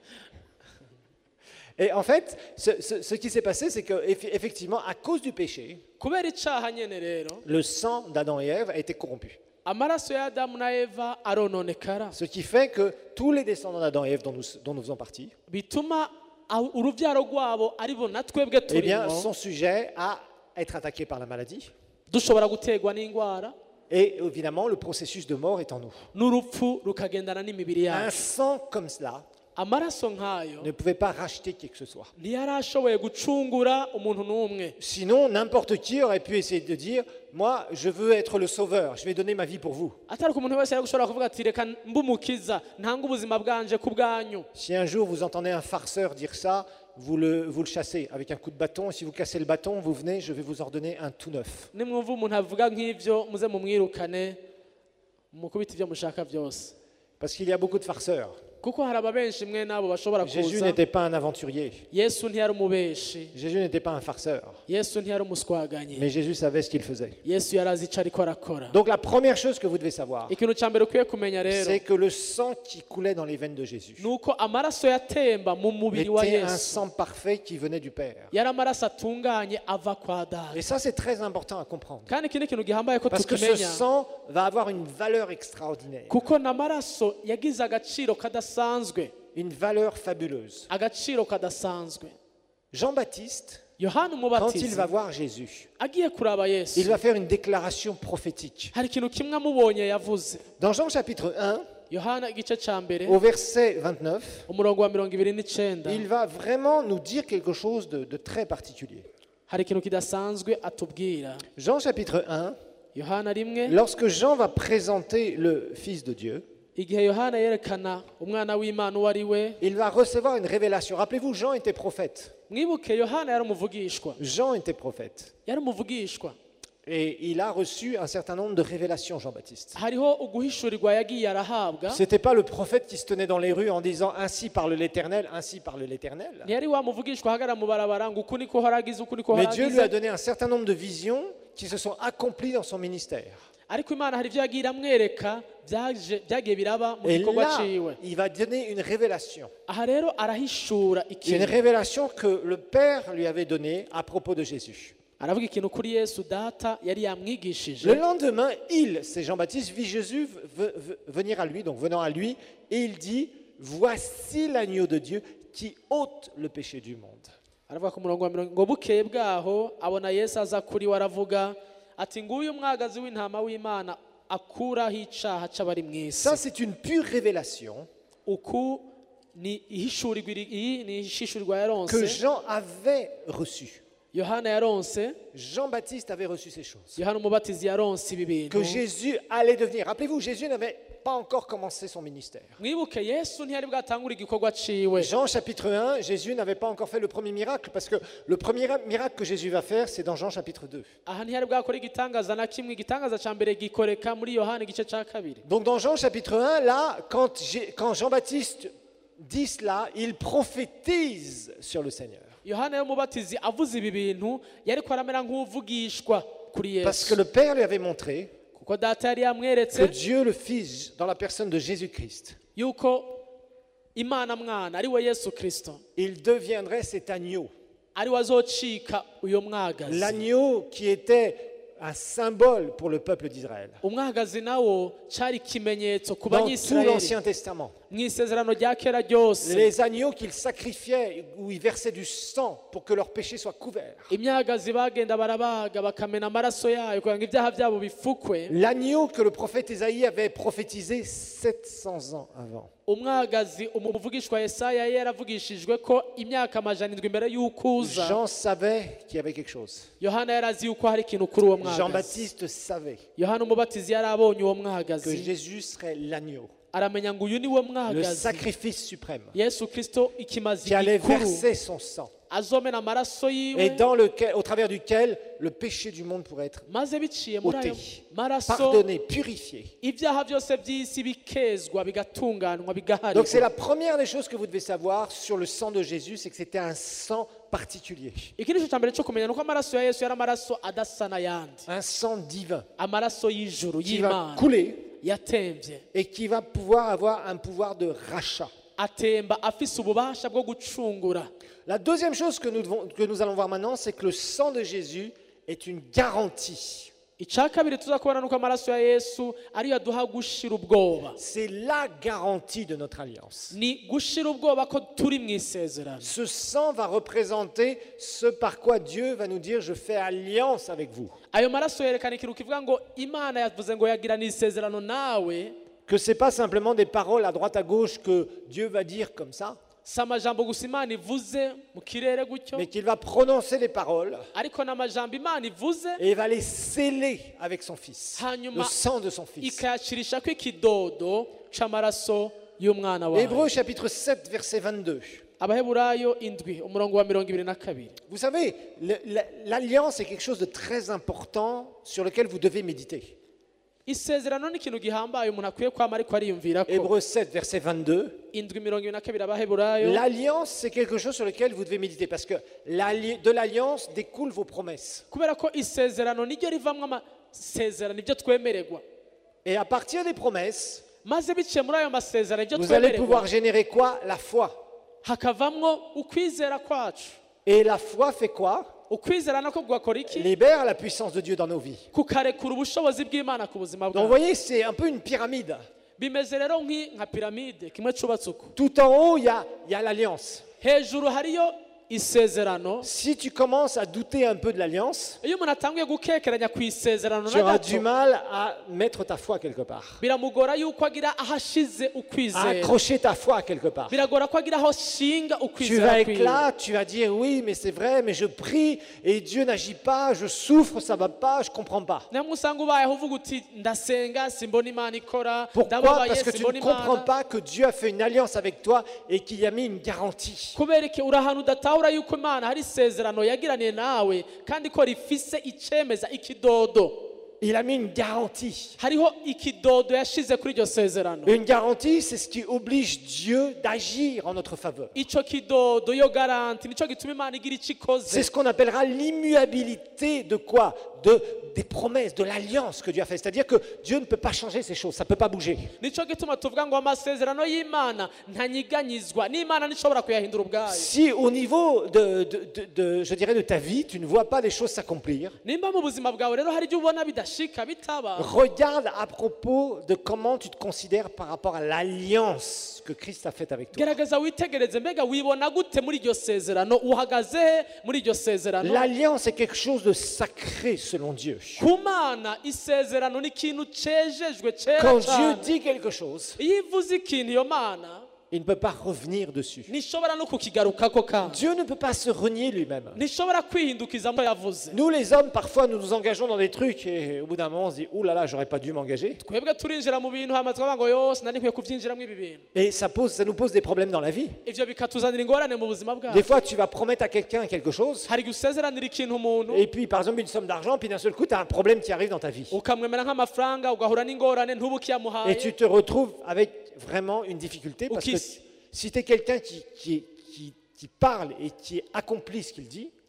[SPEAKER 2] Et en fait, ce qui s'est passé, c'est qu'effectivement, à cause du péché,
[SPEAKER 3] kubera icaha nyene rero
[SPEAKER 2] le sang d'Adam et Ève a été corrompu.
[SPEAKER 3] amaraso ya Adamu na Eva arononekara,
[SPEAKER 2] Ce qui fait que tous les descendants d'Adam et Ève dont nous faisons partie,
[SPEAKER 3] bituma uruvyaro rwabo aribo na twebwe
[SPEAKER 2] eh bien,
[SPEAKER 3] turimo
[SPEAKER 2] sont sujets à être attaqués par la maladie.
[SPEAKER 3] dushobora guterwa n'ingwara,
[SPEAKER 2] Et évidemment, le processus de mort est en nous.
[SPEAKER 3] n'urupfu rukagendana n'imibiri
[SPEAKER 2] Un
[SPEAKER 3] yacu.
[SPEAKER 2] sang comme cela
[SPEAKER 3] amaraso nk'ayo
[SPEAKER 2] ne pouvait pas racheter qui que ce soit.
[SPEAKER 3] ntiyarashoboye gucungura umuntu n'umwe.
[SPEAKER 2] Sinon, n'importe qui aurait pu essayer de dire, moi, je veux être le sauveur, je vais donner ma vie pour vous.
[SPEAKER 3] atari ko umuntu wese yari gushobora kuvuga ati reka mbumukiza ntanga ubuzima bwanje ku bwanyu.
[SPEAKER 2] Si un jour vous entendez un farceur dire ça, vous le chassez avec un coup de bâton. Et si vous cassez le bâton, vous venez, je vais vous ordonner un tout neuf.
[SPEAKER 3] nimwumva umuntu avuga nk'ivyo muze mumwirukane mukubita ivyo mushaka byose,
[SPEAKER 2] Parce qu'il y a beaucoup de farceurs.
[SPEAKER 3] kuko hari ababenshi mwe nabo bashobora
[SPEAKER 2] Jésus
[SPEAKER 3] kuza.
[SPEAKER 2] n'était pas un aventurier.
[SPEAKER 3] yesu ntiyari umubeshi,
[SPEAKER 2] Jésus n'était pas un farceur.
[SPEAKER 3] yesu ntiyari umuswaganye,
[SPEAKER 2] Mais Jésus savait ce qu'il faisait.
[SPEAKER 3] yesu yari azi ico ariko arakora.
[SPEAKER 2] Donc la première chose que vous devez savoir,
[SPEAKER 3] ikintu ca mbere ukwiye kumenya rero
[SPEAKER 2] c'est que le sang qui coulait dans les veines de Jésus
[SPEAKER 3] ni uko amaraso yatemba mu mubiri wa
[SPEAKER 2] était un
[SPEAKER 3] yesu
[SPEAKER 2] sang parfait qui venait du Père.
[SPEAKER 3] yari amaraso atunganye ava kwa
[SPEAKER 2] Et
[SPEAKER 3] data.
[SPEAKER 2] ça, c'est très important à comprendre.
[SPEAKER 3] kandi iki ni ikintu gihambaye ko
[SPEAKER 2] Parce que ce
[SPEAKER 3] tukimenya,
[SPEAKER 2] sang va avoir une valeur extraordinaire,
[SPEAKER 3] kuko n'amaraso yagize agaciro kadasanzwe,
[SPEAKER 2] une valeur fabuleuse.
[SPEAKER 3] agaciro kadasanzwe.
[SPEAKER 2] Jean-Baptiste,
[SPEAKER 3] yohana
[SPEAKER 2] quand il
[SPEAKER 3] umubatizi
[SPEAKER 2] va voir Jésus,
[SPEAKER 3] agiye kuraba yesu,
[SPEAKER 2] il va faire une déclaration prophétique.
[SPEAKER 3] hari ikintu kimwe amubonye yavuze.
[SPEAKER 2] Dans Jean chapitre 1,
[SPEAKER 3] yohana igice ca mbere
[SPEAKER 2] au verset 29,
[SPEAKER 3] umurongo wa 29,
[SPEAKER 2] il va vraiment nous dire quelque chose de très particulier.
[SPEAKER 3] hari ikintu kidasanzwe atubwira.
[SPEAKER 2] Jean chapitre 1,
[SPEAKER 3] yohana rimwe,
[SPEAKER 2] lorsque Jean va présenter le Fils de Dieu,
[SPEAKER 3] igihe yohana yerekana umwana w'imana uwo ari we,
[SPEAKER 2] il va recevoir une révélation. Rappelez-vous, Jean était prophète.
[SPEAKER 3] mwibuke yohana yari umuvugishwa,
[SPEAKER 2] Jean était prophète.
[SPEAKER 3] yari umuvugishwa.
[SPEAKER 2] Et il a reçu un certain nombre de révélations, Jean-Baptiste.
[SPEAKER 3] hariho uguhishurirwa yagiye arahabwa.
[SPEAKER 2] Ce n'était pas le prophète qui se tenait dans les rues en disant « Ainsi parle l'Éternel, ainsi parle l'Éternel ».
[SPEAKER 3] ntiyari wa muvugishwa ahagarara mu barabara ngo uku niko horagize uku niko
[SPEAKER 2] Mais Dieu lui a
[SPEAKER 3] horagize,
[SPEAKER 2] donné un certain nombre de visions qui se sont accomplies dans son ministère.
[SPEAKER 3] ariko imana hari ibyo yagiye iramwereka byagiye biraba mu
[SPEAKER 2] Et
[SPEAKER 3] gikorwa
[SPEAKER 2] là,
[SPEAKER 3] ciwe.
[SPEAKER 2] il va donner une révélation.
[SPEAKER 3] aha rero arahishura
[SPEAKER 2] Une
[SPEAKER 3] ikintu,
[SPEAKER 2] révélation que le Père lui avait donnée à propos de Jésus.
[SPEAKER 3] aravuga ikintu kuri yesu data yari yamwigishije.
[SPEAKER 2] Le lendemain, c'est Jean-Baptiste, vit Jésus venir à lui, donc venant à lui, et il dit « Voici l'agneau de Dieu qui ôte le péché du monde.
[SPEAKER 3] aravuga ku murongo wa 40 ngo bukeye bwaho abona yesu aza kuri we aravuga ati nguyu umwagazi w'intama w'imana akuraho icaha c'abari mu isi.
[SPEAKER 2] Ça, c'est une pure révélation
[SPEAKER 3] uku ni ihishurirwa, iyi ni ihishurirwa
[SPEAKER 2] que
[SPEAKER 3] yaronse
[SPEAKER 2] Jean avait reçue.
[SPEAKER 3] yohana yaronse,
[SPEAKER 2] Jean-Baptiste avait reçu ces choses.
[SPEAKER 3] yohana umubatizi yaronse ibi bintu.
[SPEAKER 2] Que Jésus allait devenir. Rappelez-vous, Jésus n'avait pas encore commencé son ministère.
[SPEAKER 3] mwibuke yesu ntiyari bwatangura igikorwa ciwe.
[SPEAKER 2] Jean chapitre 1, Jésus n'avait pas encore fait le premier miracle, parce que le premier miracle que Jésus va faire, c'est dans Jean chapitre 2.
[SPEAKER 3] aha ntiyari bwakora igitangaza na kimwe, igitangaza ca mbere gikoreka muri yohana igice ca kabiri.
[SPEAKER 2] Donc dans Jean chapitre 1, là, quand Jean-Baptiste dit cela, il prophétise sur le Seigneur.
[SPEAKER 3] yohana y'umubatizi avuze ibi bintu yariko aramera nk'uvugishwa kuri
[SPEAKER 2] Parce que
[SPEAKER 3] yesu,
[SPEAKER 2] le Père lui avait montré
[SPEAKER 3] kuko data yari
[SPEAKER 2] que
[SPEAKER 3] yamweretse
[SPEAKER 2] Dieu le Fils, dans la personne de Jésus-Christ,
[SPEAKER 3] yuko imana mwana ari we yesu kristo
[SPEAKER 2] il deviendrait cet agneau.
[SPEAKER 3] ari we azocika uyo mwagazi.
[SPEAKER 2] L'agneau qui était un symbole pour le peuple d'Israël.
[SPEAKER 3] umwagazi nawo cyari ikimenyetso ku
[SPEAKER 2] Dans tout
[SPEAKER 3] banyisirayeli
[SPEAKER 2] l'Ancien Testament,
[SPEAKER 3] mu isezerano rya kera ryose.
[SPEAKER 2] les agneaux qu'ils sacrifiaient, où ils versaient du sang pour que leurs péchés soient couverts.
[SPEAKER 3] imyagazi bagenda barabaga bakamena amaraso yayo kugira ngo ibyaha byabo bifukwe.
[SPEAKER 2] L'agneau que le prophète Ésaïe avait prophétisé 700 ans avant.
[SPEAKER 3] umwagazi umuvugishwa Yesaya yaravugishijwe ko imyaka 700 imbere y'ukuza.
[SPEAKER 2] Jean savait qu'il y avait quelque chose.
[SPEAKER 3] Yohana yarazi yuko hari ikintu kuri uwo mwagazi.
[SPEAKER 2] Jean-Baptiste savait
[SPEAKER 3] Yohana umubatizi yarabonye uwo
[SPEAKER 2] que
[SPEAKER 3] mwagazi,
[SPEAKER 2] Jésus serait l'agneau,
[SPEAKER 3] aramenya ngo uyu ni wo
[SPEAKER 2] le
[SPEAKER 3] mwagazi
[SPEAKER 2] sacrifice suprême,
[SPEAKER 3] Yesu Kristo ikimazi
[SPEAKER 2] qui allait
[SPEAKER 3] gikuru
[SPEAKER 2] verser son sang
[SPEAKER 3] azomena amaraso
[SPEAKER 2] et
[SPEAKER 3] yiwe,
[SPEAKER 2] au travers duquel le péché du monde pourrait être
[SPEAKER 3] maze biciye muri ayo
[SPEAKER 2] ôté,
[SPEAKER 3] maraso
[SPEAKER 2] pardonné, purifié.
[SPEAKER 3] ibyaha byose by'isi bikezwa bigatunganywa
[SPEAKER 2] Donc c'est
[SPEAKER 3] bigaharirwa.
[SPEAKER 2] la première des choses que vous devez savoir sur le sang de Jésus, c'est que c'était un sang particulier,
[SPEAKER 3] iki ni cyo cya mbere cyo kumenya nuko amaraso ya Yesu yari amaraso adasa n'ayandi,
[SPEAKER 2] un sang divin
[SPEAKER 3] amaraso y'ijuru
[SPEAKER 2] qui va
[SPEAKER 3] y'Imana
[SPEAKER 2] couler
[SPEAKER 3] yatemvye,
[SPEAKER 2] et qui va pouvoir avoir un pouvoir de rachat.
[SPEAKER 3] atemba afise ububasha bwo gucungura.
[SPEAKER 2] La deuxième chose que nous allons voir maintenant, c'est que le sang de Jésus est une garantie.
[SPEAKER 3] icya kabiri tuza kubona nuko amaraso ya Yesu ariyo aduha gushira ubwoba,
[SPEAKER 2] C'est la garantie de notre alliance.
[SPEAKER 3] ni gushira ubwoba ko turi mu isezerano.
[SPEAKER 2] Ce sang va représenter ce par quoi Dieu va nous dire « Je fais alliance avec vous ».
[SPEAKER 3] Ayo maraso yerekana ikintu kivuga ngo Imana yavuze ngo yagirana isezerano nawe,
[SPEAKER 2] Que ce n'est pas simplement des paroles à droite à gauche que Dieu va dire comme ça,
[SPEAKER 3] si amajambo gusa Imana ivuze mu kirere gutyo,
[SPEAKER 2] mais qu'il va prononcer les paroles
[SPEAKER 3] ariko n'amajambo Imana ivuze
[SPEAKER 2] et il va les sceller avec son Fils,
[SPEAKER 3] hanyuma
[SPEAKER 2] le sang de son Fils.
[SPEAKER 3] ikayacirisha ko ikidodo c'amaraso y'umwana wawe.
[SPEAKER 2] Hébreux chapitre 7, verset 22.
[SPEAKER 3] Abaheburayo 7 umurongo wa 22.
[SPEAKER 2] Vous savez, l'alliance est quelque chose de très important sur lequel vous devez méditer.
[SPEAKER 3] Isezerano ni ikintu gihambaye umuntu akwiye kwama ariko ariyumvira ko.
[SPEAKER 2] Hébreux 7, verset 22.
[SPEAKER 3] 7:22 Abaheburayo.
[SPEAKER 2] L'alliance, c'est quelque chose sur lequel vous devez méditer parce que de l'alliance découlent vos promesses.
[SPEAKER 3] Kubera ko isezerano niryo rivamwo amasezerano ibyo twemererwa,
[SPEAKER 2] Et à partir des promesses,
[SPEAKER 3] maze biciye muri ayo masezerano ibyo
[SPEAKER 2] vous allez
[SPEAKER 3] twemererwa
[SPEAKER 2] pouvoir générer quoi? La foi.
[SPEAKER 3] hakavamwo ukwizera kwacu.
[SPEAKER 2] Et la foi fait quoi?
[SPEAKER 3] Ukwizera nako gukora iki?
[SPEAKER 2] Libère la puissance de Dieu dans nos vies.
[SPEAKER 3] Kukarekura ubushobozi bw'Imana ku buzima
[SPEAKER 2] Donc vous
[SPEAKER 3] bwawe.
[SPEAKER 2] voyez, c'est un peu une pyramide.
[SPEAKER 3] Bimeze rero nka piramide kimwe cubatse uko,
[SPEAKER 2] Tout en haut, il y a l'alliance.
[SPEAKER 3] hejuru hariyo isezerano.
[SPEAKER 2] Si tu commences à douter un peu de l'alliance,
[SPEAKER 3] Iyo umuntu atanguye gukekeranya ku isezerano
[SPEAKER 2] tu auras
[SPEAKER 3] na
[SPEAKER 2] du
[SPEAKER 3] gato,
[SPEAKER 2] mal à mettre ta foi quelque part,
[SPEAKER 3] biramugora yuko agira ahashize
[SPEAKER 2] à
[SPEAKER 3] ukwizera,
[SPEAKER 2] accrocher ta foi quelque part.
[SPEAKER 3] biragora ko agira aho shinga
[SPEAKER 2] Tu
[SPEAKER 3] ukwizera
[SPEAKER 2] vas être
[SPEAKER 3] kwiwe.
[SPEAKER 2] là, tu vas dire oui, mais c'est vrai, mais je prie et Dieu n'agit pas, je souffre, ça va pas, je comprends pas.
[SPEAKER 3] namwe usanga ubayeho uvuga uti ndasenga simbona Imana ikora,
[SPEAKER 2] Pourquoi?
[SPEAKER 3] ndababaye
[SPEAKER 2] Parce que tu
[SPEAKER 3] simbona
[SPEAKER 2] ne comprends
[SPEAKER 3] Imana.
[SPEAKER 2] pas que Dieu a fait une alliance avec toi et qu'il y a mis une garantie.
[SPEAKER 3] Kubera iki uri ahantu udatahura yuko Imana hari isezerano yagiraniye nawe kandi ko rifise icemeza ikidodo.
[SPEAKER 2] Il a mis une garantie.
[SPEAKER 3] Hariho ikidodo yashize kuri iryo sezerano.
[SPEAKER 2] Une garantie, c'est ce qui oblige Dieu d'agir en notre faveur.
[SPEAKER 3] Ico kidodo yo garanti nico gituma Imana igira ico ikoze.
[SPEAKER 2] C'est ce qu'on appellera l'immuabilité de quoi? Des promesses, de l'alliance que Dieu a fait. C'est-à-dire que Dieu ne peut pas changer ces choses, ça ne peut pas bouger.
[SPEAKER 3] Nico gituma tuvuga ngo amasezerano y'Imana ntanyiganyizwa, n'Imana nishobora kuyahindura ubwayo.
[SPEAKER 2] Si au niveau je dirais de ta vie, tu ne vois pas les choses s'accomplir,
[SPEAKER 3] Nimba mu buzima bwawe rero hari ibyo ubona bidashika bitaba,
[SPEAKER 2] regarde à propos de comment tu te considères par rapport à l'alliance que Christ a faite avec toi.
[SPEAKER 3] gerageza witegereze mbega wibona gute muri iryo sezerano, uhagaze he muri iryo sezerano.
[SPEAKER 2] L'alliance est quelque chose de sacré selon Dieu.
[SPEAKER 3] Ku Mana isezerano ni ikintu cejejwe cera
[SPEAKER 2] Quand Dieu
[SPEAKER 3] cyane.
[SPEAKER 2] dit quelque chose,
[SPEAKER 3] Iyo ivuze ikintu iyo Mana
[SPEAKER 2] il ne peut pas revenir dessus.
[SPEAKER 3] ntishobora no kukigarukako kandi,
[SPEAKER 2] Dieu ne peut pas se renier lui-même.
[SPEAKER 3] ntishobora kwihindukiza mu yavuze.
[SPEAKER 2] Nous les hommes, parfois, nous nous engageons dans des trucs et au bout d'un moment, on se dit « Ouh là là, j'aurais pas dû m'engager
[SPEAKER 3] Twebwe turinjira mu bintu hama twavuga ngo yose nari nkwiye kuvyinjiramo ibi bintu. ».
[SPEAKER 2] Et ça nous pose des problèmes dans la vie.
[SPEAKER 3] Ivyo bikatuzanira ingorane mu buzima
[SPEAKER 2] Des
[SPEAKER 3] bwacu.
[SPEAKER 2] fois, tu vas promettre à quelqu'un quelque chose
[SPEAKER 3] Hari gusezeranira ikintu umuntu
[SPEAKER 2] et puis, par exemple, une somme d'argent, puis d'un seul coup, tu as un problème qui arrive dans ta vie.
[SPEAKER 3] ukamwemera nk'amafaranga ugahura n'ingorane
[SPEAKER 2] Et
[SPEAKER 3] ntubukiyamuhaye.
[SPEAKER 2] tu te retrouves avec vraiment une difficulté parce que
[SPEAKER 3] Ukis.
[SPEAKER 2] si tu es quelqu'un qui parle et qui accomplit ce qu'il dit,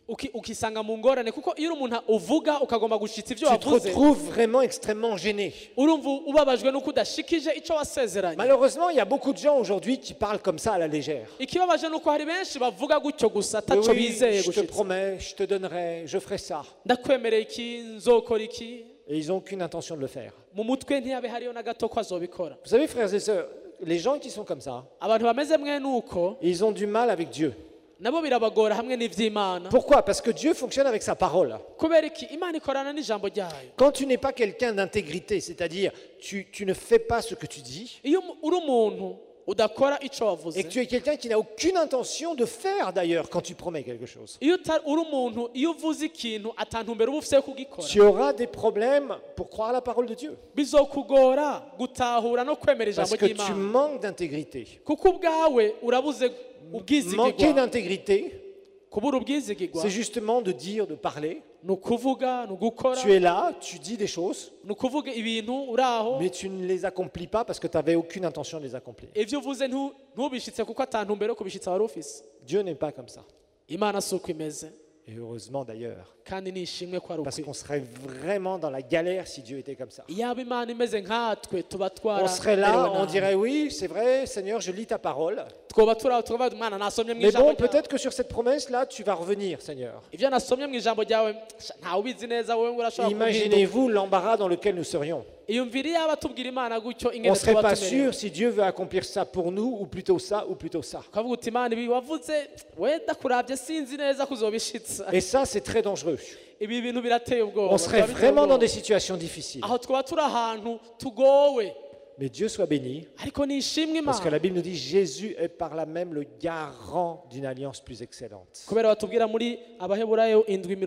[SPEAKER 3] ukisanga mu ngorane kuko iyo umuntu uvuga ukagomba gushitsa ivyo
[SPEAKER 2] tu te
[SPEAKER 3] wavuze
[SPEAKER 2] retrouves vraiment extrêmement gêné.
[SPEAKER 3] urumva ubabajwe nuko udashikije ico wasezeranye.
[SPEAKER 2] Malheureusement, il y a beaucoup de gens aujourd'hui qui parlent comme ça à la légère.
[SPEAKER 3] Ikibabaje nuko hari benshi bavuga gutyo gusa
[SPEAKER 2] Oui,
[SPEAKER 3] ataco
[SPEAKER 2] oui,
[SPEAKER 3] bizeye
[SPEAKER 2] je te
[SPEAKER 3] gushitsa.
[SPEAKER 2] promets, je te donnerai, je ferai ça.
[SPEAKER 3] Ndakwemereye iki nzokora iki
[SPEAKER 2] Et ils n'ont aucune intention de le faire.
[SPEAKER 3] mu mutwe ntiyabe hariyo na gato ko azobikora.
[SPEAKER 2] Vous savez, frères et sœurs, les gens qui sont comme ça,
[SPEAKER 3] Abantu bameze mwe nuko
[SPEAKER 2] ils ont du mal avec Dieu.
[SPEAKER 3] nabo birabagora hamwe n'ivy'Imana.
[SPEAKER 2] Pourquoi? Parce que Dieu fonctionne avec sa parole.
[SPEAKER 3] Kubera iki Imana ikorana n'ijambo ryayo.
[SPEAKER 2] Quand tu n'es pas quelqu'un d'intégrité, c'est-à-dire tu ne fais pas ce que tu dis,
[SPEAKER 3] Iyo uri umuntu udakora ico wavuze,
[SPEAKER 2] et que tu es quelqu'un qui n'a aucune intention de faire d'ailleurs quand tu promets quelque chose,
[SPEAKER 3] iyo uri umuntu iyo uvuze ikintu atantumbera uba ufise yo kugikora,
[SPEAKER 2] tu auras des problèmes pour croire la parole de Dieu.
[SPEAKER 3] bizokugora gutahura no kwemera ijambo
[SPEAKER 2] Parce que tu
[SPEAKER 3] ry'Imana
[SPEAKER 2] manques d'intégrité.
[SPEAKER 3] kuko ubwawe urabuze
[SPEAKER 2] Manquer
[SPEAKER 3] ubwizigirwa.
[SPEAKER 2] d'intégrité,
[SPEAKER 3] Kubura ubwizigirwa
[SPEAKER 2] c'est justement de dire, de parler.
[SPEAKER 3] ni ukuvuga ni ugukora
[SPEAKER 2] Tu es là, tu dis des choses,
[SPEAKER 3] ni ukuvuga ibintu uraho
[SPEAKER 2] mais tu ne les accomplis pas parce que tu n'avais aucune intention de les accomplir.
[SPEAKER 3] ivyo uvuze ntubishitse kuko atantumbero yo kubishitsa wari ufise.
[SPEAKER 2] Dieu n'est pas comme ça.
[SPEAKER 3] Imana si uko imeze
[SPEAKER 2] Et heureusement d'ailleurs.
[SPEAKER 3] kandi nishimwe ko ari
[SPEAKER 2] Parce
[SPEAKER 3] ukuri.
[SPEAKER 2] qu'on serait vraiment dans la galère si Dieu était comme ça.
[SPEAKER 3] Iyaba Imana imeze nkatwe tuba
[SPEAKER 2] On serait là,
[SPEAKER 3] twaramerewe
[SPEAKER 2] on
[SPEAKER 3] nabi.
[SPEAKER 2] dirait oui, c'est vrai, Seigneur, je lis ta parole.
[SPEAKER 3] twoba turaho tukavuga Imana nasomye mu
[SPEAKER 2] Mais
[SPEAKER 3] ijambo
[SPEAKER 2] bon,
[SPEAKER 3] ryawe.
[SPEAKER 2] peut-être que sur cette promesse-là, tu vas revenir, Seigneur.
[SPEAKER 3] Ivyo nasomye mu ijambo ryawe ntawe ubizi neza wowe ngo urashobora kubihinduka.
[SPEAKER 2] Imaginez-vous l'embarras dans lequel nous serions.
[SPEAKER 3] Iyumvire iyaba tubwira Imana gutyo
[SPEAKER 2] On ne
[SPEAKER 3] ingene
[SPEAKER 2] serait
[SPEAKER 3] tuba
[SPEAKER 2] pas
[SPEAKER 3] tumerewe.
[SPEAKER 2] sûr si Dieu veut accomplir ça pour nous, ou plutôt ça, ou plutôt ça.
[SPEAKER 3] ukavuga uti Imana ibi wavuze wenda kuravye sinzi neza kuzobishitsa.
[SPEAKER 2] Et ça, c'est très dangereux.
[SPEAKER 3] Ibi bintu birateye ubwoba.
[SPEAKER 2] On serait
[SPEAKER 3] biba biteye
[SPEAKER 2] vraiment dans
[SPEAKER 3] ubwoba.
[SPEAKER 2] des situations difficiles.
[SPEAKER 3] aho twaba turi ahantu tugowe
[SPEAKER 2] Mais Dieu soit béni,
[SPEAKER 3] ariko nishimwe
[SPEAKER 2] parce que
[SPEAKER 3] Imana
[SPEAKER 2] la Bible nous dit Jésus est par là même le garant d'une alliance plus excellente.
[SPEAKER 3] kubera batubwira muri Abaheburayo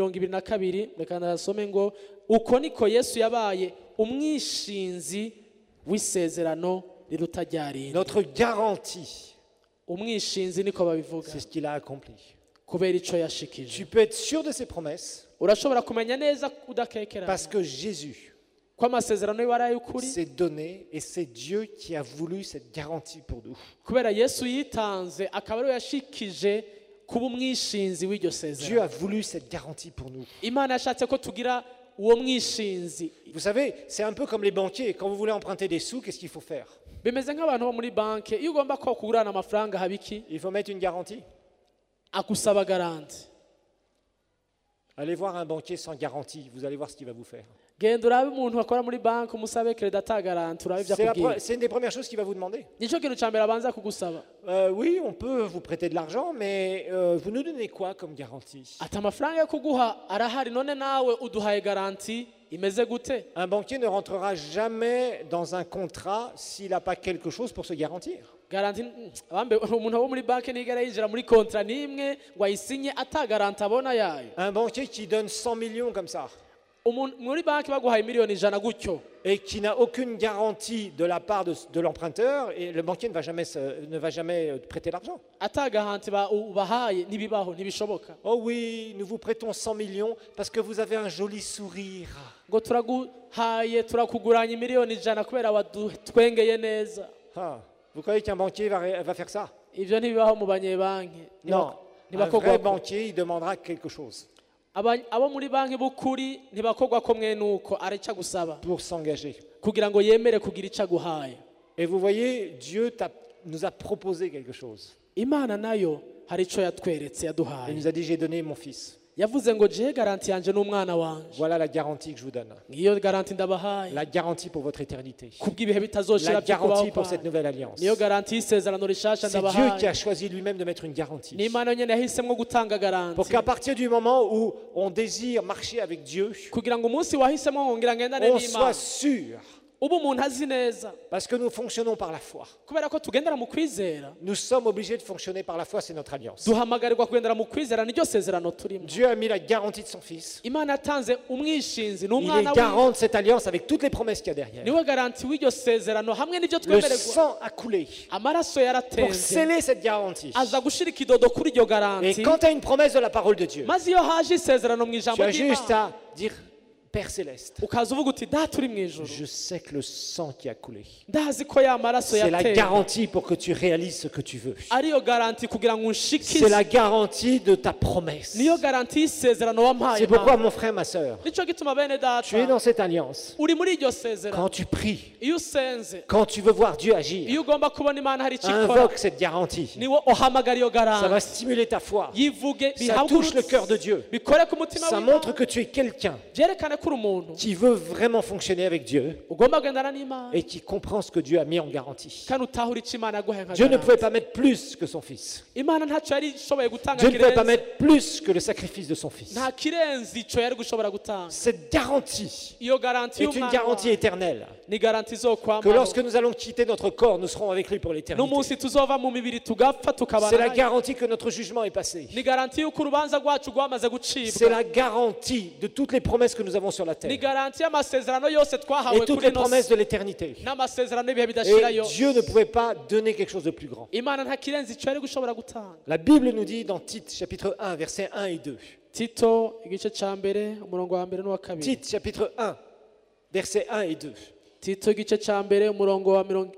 [SPEAKER 3] 7:22 reka ndasome ngo uko niko Yesu yabaye umwishinzi w'isezerano riruta ryarindi.
[SPEAKER 2] Notre garantie,
[SPEAKER 3] Umwishinzi niko babivuga
[SPEAKER 2] c'est ce qu'il a accompli.
[SPEAKER 3] kubera ico yashikije.
[SPEAKER 2] Tu peux être sûr de ses promesses
[SPEAKER 3] Urashobora kumenya neza udakekera
[SPEAKER 2] parce que Jésus
[SPEAKER 3] ko amasezerano yiwe ari ay'ukuri
[SPEAKER 2] s'est donné et c'est Dieu qui a voulu cette garantie pour nous.
[SPEAKER 3] kubera Yesu yitanze akaba ariwe yashikije kuba umwishinzi w'iryo
[SPEAKER 2] Dieu
[SPEAKER 3] sezerano.
[SPEAKER 2] a voulu cette garantie pour nous.
[SPEAKER 3] Imana yashatse ko tugira uwo mwishinzi.
[SPEAKER 2] Vous savez, c'est un peu comme les banquiers. Quand vous voulez emprunter des sous, qu'est-ce qu'il faut faire?
[SPEAKER 3] Bimeze nk'abantu bo muri banki iyo ugomba ko kugurana amafaranga habiki
[SPEAKER 2] Il faut mettre une garantie.
[SPEAKER 3] akusaba garanti.
[SPEAKER 2] Allez voir un banquier sans garantie, vous allez voir ce qu'il va vous faire.
[SPEAKER 3] Genda urabe umuntu akora muri banki umusabe credit ata garanti urabe ibyo akubwira.
[SPEAKER 2] C'est une des premières choses qu'il va vous demander.
[SPEAKER 3] Nico kintu ca mbere abanza kugusaba.
[SPEAKER 2] Oui, on peut vous prêter de l'argent, mais vous nous donnez quoi comme garantie?
[SPEAKER 3] Ati amafaranga yo kuguha arahari none nawe uduhaye garanti imeze gute?
[SPEAKER 2] Un banquier ne rentrera jamais dans un contrat s'il n'a pas quelque chose pour se garantir.
[SPEAKER 3] Garanti abambe umuntu wo muri banki nigera yinjira muri kontra nimwe ngo ayisinye ata garanti abona yayo.
[SPEAKER 2] Un banquier qui donne 100 millions comme ça
[SPEAKER 3] Muri banki baguhaye miliyoni 100 gutyo
[SPEAKER 2] et qui n'a aucune garantie de la part de l'emprunteur, et le banquier ne va jamais prêter l'argent.
[SPEAKER 3] ata garanti ubahaye nibibaho nibishoboka.
[SPEAKER 2] Oh oui, nous vous prêtons 100 millions parce que vous avez un joli sourire.
[SPEAKER 3] Ngo turaguhaye turakuguranya miliyoni 100 kubera wadutwengeye neza.
[SPEAKER 2] Ah, vous croyez qu'un banquier va faire ça?
[SPEAKER 3] Ivyo ntibibaho mu banyebanki.
[SPEAKER 2] Non, un vrai banquier, il demandera quelque chose
[SPEAKER 3] abo muri banki bukuri ntibakogwa ko mwene uko arica gusaba
[SPEAKER 2] pour s'engager.
[SPEAKER 3] kugira ngo yemere kugira ica guhaye.
[SPEAKER 2] Et vous voyez, Dieu nous a proposé quelque chose.
[SPEAKER 3] Imana nayo hari ico yatweretse
[SPEAKER 2] Il
[SPEAKER 3] yaduhaye.
[SPEAKER 2] nous a dit, j'ai donné mon fils.
[SPEAKER 3] Yavuze ngo je garanti yanje n'umwana wanje.
[SPEAKER 2] Voilà la garantie que je vous donne.
[SPEAKER 3] Ngiyo garanti ndabahaye.
[SPEAKER 2] La garantie pour votre éternité.
[SPEAKER 3] Kubw'ibihe bitazoshira
[SPEAKER 2] La garantie
[SPEAKER 3] by'ukubaho
[SPEAKER 2] pour cette
[SPEAKER 3] kwanyu.
[SPEAKER 2] nouvelle alliance.
[SPEAKER 3] Niyo garanti y'isezerano rishasha
[SPEAKER 2] C'est Dieu qui
[SPEAKER 3] ndabahaye.
[SPEAKER 2] a choisi lui-même de mettre une garantie.
[SPEAKER 3] Ni Imana nyene yahisemwo gutanga garanti.
[SPEAKER 2] Pour qu'à partir du moment où on désire marcher avec Dieu,
[SPEAKER 3] kugira ngo umunsi wahisemwo ngongira ngendane
[SPEAKER 2] on
[SPEAKER 3] n'Imana.
[SPEAKER 2] soit sûr,
[SPEAKER 3] Ubu umuntu azi neza
[SPEAKER 2] parce que nous fonctionnons par la foi.
[SPEAKER 3] kubera ko tugendera mu kwizera.
[SPEAKER 2] Nous sommes obligés de fonctionner par la foi, c'est notre alliance.
[SPEAKER 3] Duhamagarirwa kugendera mu kwizera niryo sezerano turimo.
[SPEAKER 2] Dieu a mis la garantie de son fils.
[SPEAKER 3] Imana yatanze umwishinzi
[SPEAKER 2] Il
[SPEAKER 3] n'umwana
[SPEAKER 2] est garant de cette alliance avec toutes les promesses qu'il y a derrière.
[SPEAKER 3] niwe garanti w'iryo sezerano hamwe n'ibyo
[SPEAKER 2] Le
[SPEAKER 3] twemererwa.
[SPEAKER 2] sang a coulé
[SPEAKER 3] Amaraso
[SPEAKER 2] pour
[SPEAKER 3] yaratenze
[SPEAKER 2] sceller cette garantie.
[SPEAKER 3] aza gushira ikidodo kuri iryo
[SPEAKER 2] Et
[SPEAKER 3] garanti.
[SPEAKER 2] quand tu as une promesse de la parole de Dieu,
[SPEAKER 3] Maze iyo haje isezerano mu
[SPEAKER 2] tu
[SPEAKER 3] ijambo
[SPEAKER 2] as juste
[SPEAKER 3] ry'Imana
[SPEAKER 2] à dire Père céleste,
[SPEAKER 3] ukaza uvuga uti data uri mu ijuru
[SPEAKER 2] je sais que le sang qui a coulé,
[SPEAKER 3] ndazi ko ya maraso
[SPEAKER 2] c'est la
[SPEAKER 3] yateye
[SPEAKER 2] garantie pour que tu réalises ce que tu veux.
[SPEAKER 3] ariyo garanti kugira ngo
[SPEAKER 2] C'est
[SPEAKER 3] unshikize
[SPEAKER 2] la garantie de ta promesse.
[SPEAKER 3] niyo garanti y'isezerano wampaye
[SPEAKER 2] C'est pourquoi,
[SPEAKER 3] Imana.
[SPEAKER 2] mon frère, ma sœur,
[SPEAKER 3] Nico gituma bene
[SPEAKER 2] tu es
[SPEAKER 3] data
[SPEAKER 2] dans cette alliance.
[SPEAKER 3] uri muri iryo sezerano
[SPEAKER 2] Quand tu pries,
[SPEAKER 3] iyo usenze
[SPEAKER 2] quand tu veux voir Dieu agir,
[SPEAKER 3] iyo ugomba kubona imana hari icyo ikora
[SPEAKER 2] invoque cette garantie.
[SPEAKER 3] niwo uhamagara iyo
[SPEAKER 2] Ça va
[SPEAKER 3] garanti
[SPEAKER 2] stimuler ta foi.
[SPEAKER 3] yivuge
[SPEAKER 2] Ça touche le cœur de Dieu.
[SPEAKER 3] bikore ku mutima
[SPEAKER 2] Ça
[SPEAKER 3] w'Imana
[SPEAKER 2] montre que tu es quelqu'un
[SPEAKER 3] byerekane ko uri umuntu
[SPEAKER 2] qui veut vraiment fonctionner avec Dieu
[SPEAKER 3] ugomba kugendana n'imana
[SPEAKER 2] et qui comprend ce que Dieu a mis en garantie.
[SPEAKER 3] kandi utahura icyo imana yaguhaye nka
[SPEAKER 2] Dieu ne
[SPEAKER 3] garanti
[SPEAKER 2] pouvait pas mettre plus que son fils.
[SPEAKER 3] imana ntacyo yari ishoboye gutanga
[SPEAKER 2] Dieu ne pouvait pas
[SPEAKER 3] kirenze
[SPEAKER 2] mettre plus que le sacrifice de son fils.
[SPEAKER 3] nta kirenze icyo yari gushobora gutanga
[SPEAKER 2] Cette garantie
[SPEAKER 3] iyo garanti
[SPEAKER 2] est une
[SPEAKER 3] y'umwana
[SPEAKER 2] garantie
[SPEAKER 3] wawe
[SPEAKER 2] éternelle.
[SPEAKER 3] ni garanti
[SPEAKER 2] Que
[SPEAKER 3] izokwamaho
[SPEAKER 2] lorsque nous allons quitter notre corps, nous serons avec lui pour l'éternité.
[SPEAKER 3] n'umunsi tuzova mu mibiri tugapfa
[SPEAKER 2] C'est
[SPEAKER 3] tukabana
[SPEAKER 2] la
[SPEAKER 3] naye.
[SPEAKER 2] garantie que notre jugement est passé.
[SPEAKER 3] ni garanti y'uko urubanza rwacu rwamaze
[SPEAKER 2] C'est
[SPEAKER 3] gucibwa
[SPEAKER 2] la garantie de toutes les promesses que nous avons sur la
[SPEAKER 3] ni
[SPEAKER 2] terre
[SPEAKER 3] garanti y'amasezerano yose
[SPEAKER 2] et
[SPEAKER 3] twahawe
[SPEAKER 2] toutes
[SPEAKER 3] kuri
[SPEAKER 2] les
[SPEAKER 3] ino
[SPEAKER 2] promesses
[SPEAKER 3] si
[SPEAKER 2] de l'éternité.
[SPEAKER 3] n'amasezerano y'ibihe
[SPEAKER 2] Et
[SPEAKER 3] bidashira yose
[SPEAKER 2] Dieu ne pouvait pas donner quelque chose de plus grand.
[SPEAKER 3] imana nta kirenze icyo yari gushobora gutanga
[SPEAKER 2] La Bible nous dit dans Tite, chapitre 1, versets 1 et 2.
[SPEAKER 3] tito igice cya mbere umurongo wa mbere n'uwa kabiri
[SPEAKER 2] Tite, chapitre 1, versets 1 et 2.
[SPEAKER 3] tito igice cya mbere umurongo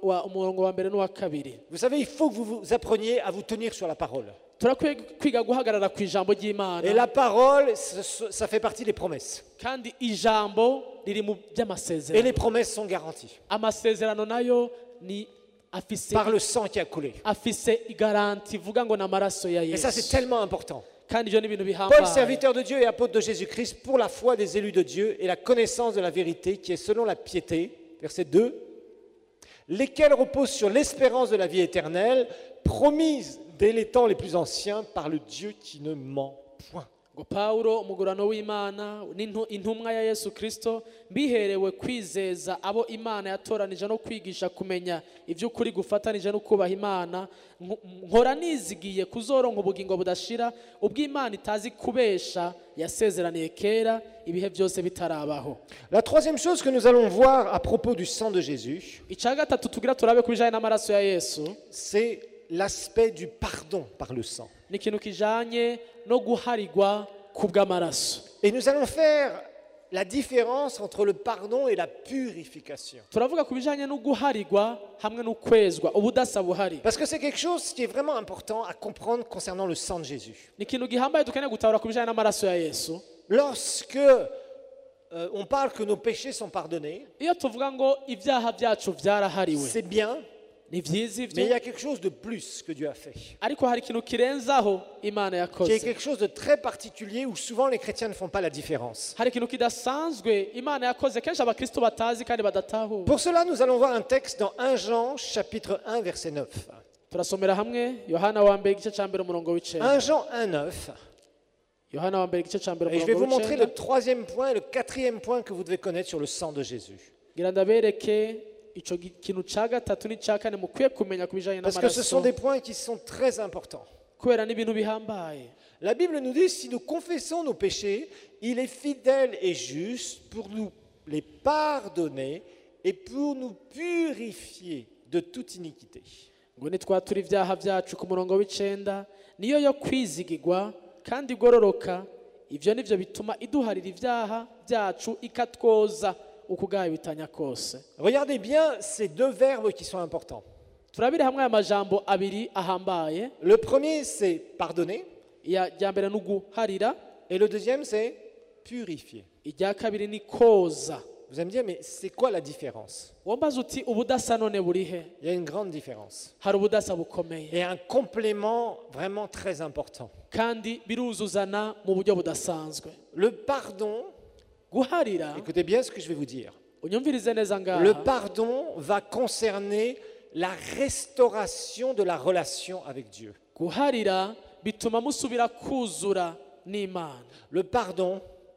[SPEAKER 3] wa mbere n'uwa kabiri
[SPEAKER 2] Vous savez, il faut que vous appreniez à vous tenir sur la parole.
[SPEAKER 3] turakwiye kwiga guhagarara ku ijambo
[SPEAKER 2] Et
[SPEAKER 3] ry'imana
[SPEAKER 2] la parole, ça fait partie des promesses.
[SPEAKER 3] kandi ijambo riri mu
[SPEAKER 2] Et
[SPEAKER 3] by'amasezerano
[SPEAKER 2] les promesses sont garanties
[SPEAKER 3] amasezerano nayo ni afise
[SPEAKER 2] par le sang qui a coulé.
[SPEAKER 3] afise igaranti ivuga ngo ni amaraso ya
[SPEAKER 2] Et ça, c'est
[SPEAKER 3] yesu
[SPEAKER 2] tellement important.
[SPEAKER 3] kandi ibyo ni ibintu
[SPEAKER 2] Paul,
[SPEAKER 3] bihambaye
[SPEAKER 2] serviteur de Dieu et apôtre de Jésus-Christ, pour la foi des élus de Dieu et la connaissance de la vérité qui est selon la piété, verset 2, lesquels reposent sur l'espérance de la vie éternelle, promise dès les temps les plus anciens par le Dieu qui ne ment point.
[SPEAKER 3] ngo pawulo umugurano w'imana intumwa ya yesu kirisito biherewe kwizeza abo imana yatoranije no kwigisha kumenya iby'ukuri gufatanije no kubaha imana nkora nizigiye kuzoronka ubugingo budashira ubwo imana itazi kubesha yasezeraniye kera ibihe byose bitarabaho.
[SPEAKER 2] La troisième chose que nous allons voir à propos du sang de Jésus,
[SPEAKER 3] icya gatatu tugira turabe ku bijyanye n'amaraso ya yesu
[SPEAKER 2] c'est l'aspect du pardon par le sang.
[SPEAKER 3] ni ikintu kijanye no guharigwa ku bw'amaraso.
[SPEAKER 2] Et nous allons faire la différence entre le pardon et la purification.
[SPEAKER 3] turavuga ku bijyanye no guharigwa hamwe n'ukwezwa ubudasa buhari.
[SPEAKER 2] Parce que c'est quelque chose qui est vraiment important à comprendre concernant le sang de Jésus.
[SPEAKER 3] ni ikintu gihambaye dukeneye gutahura ku bijyanye n'amaraso ya yesu.
[SPEAKER 2] Lorsque on parle que nos péchés sont pardonnés,
[SPEAKER 3] iyo tuvuga ngo ibyaha byacu byarahariwe
[SPEAKER 2] c'est bien,
[SPEAKER 3] ni byiza
[SPEAKER 2] mais il
[SPEAKER 3] ibyo
[SPEAKER 2] y a quelque chose de plus que Dieu a fait,
[SPEAKER 3] ariko hari ikintu kirenzaho imana
[SPEAKER 2] qui est
[SPEAKER 3] yakoze.
[SPEAKER 2] quelque chose de très particulier où souvent les chrétiens ne font pas la différence.
[SPEAKER 3] hari ikintu kidasanzwe imana yakoze kenshi abakristo batazi kandi badatahura.
[SPEAKER 2] Pour cela, nous allons voir un texte dans 1 Jean, chapitre 1, verset 9.
[SPEAKER 3] turasomera hamwe yohana wa mbere igice cya mbere umurongo
[SPEAKER 2] 1
[SPEAKER 3] w'icenda.
[SPEAKER 2] Jean 1, 9.
[SPEAKER 3] yohana wa mbere igice cya mbere
[SPEAKER 2] Et je vais vous
[SPEAKER 3] umurongo
[SPEAKER 2] montrer le
[SPEAKER 3] w'icenda.
[SPEAKER 2] troisième point et le quatrième point que vous devez connaître sur le sang de Jésus.
[SPEAKER 3] ngira ndabereke ico kintu cya gatatu n'icya kane mukwiye kumenya ku bijyanye
[SPEAKER 2] Parce que ce sont
[SPEAKER 3] n'amaraso
[SPEAKER 2] des points qui sont très importants.
[SPEAKER 3] kubera n'ibintu bihambaye.
[SPEAKER 2] La Bible nous dit, si nous confessons nos péchés, il est fidèle et juste pour nous les pardonner et pour nous purifier de toute iniquité.
[SPEAKER 3] ngo nitwatura ibyaha byacu ku murongo w'icenda niyo yo kwizigirwa kandi igororoka ibyo nibyo bituma iduharira ibyaha byacu ikatwoza ukugabitanya kose.
[SPEAKER 2] Regardez bien ces deux verbes qui sont importants.
[SPEAKER 3] turabire hamwe aya majambo abiri ahambaye.
[SPEAKER 2] Le premier, c'est pardonner,
[SPEAKER 3] irya mbere ni uguharira,
[SPEAKER 2] et le deuxième, c'est purifier.
[SPEAKER 3] irya kabiri ni koza.
[SPEAKER 2] Vous allez me dire, mais c'est quoi la différence?
[SPEAKER 3] wambaza uti ubudasa none burihe?
[SPEAKER 2] Il y a une grande différence.
[SPEAKER 3] hari ubudasa bukomeye
[SPEAKER 2] Et un complément vraiment très important.
[SPEAKER 3] kandi biruzuzana mu buryo budasanzwe.
[SPEAKER 2] Le pardon,
[SPEAKER 3] guharira,
[SPEAKER 2] écoutez bien ce que je vais vous dire.
[SPEAKER 3] unyumvirize neza
[SPEAKER 2] Le
[SPEAKER 3] ngaha,
[SPEAKER 2] pardon va concerner la restauration de la relation avec Dieu.
[SPEAKER 3] guharira bituma musubira kuzura n'Imana.
[SPEAKER 2] Le pardon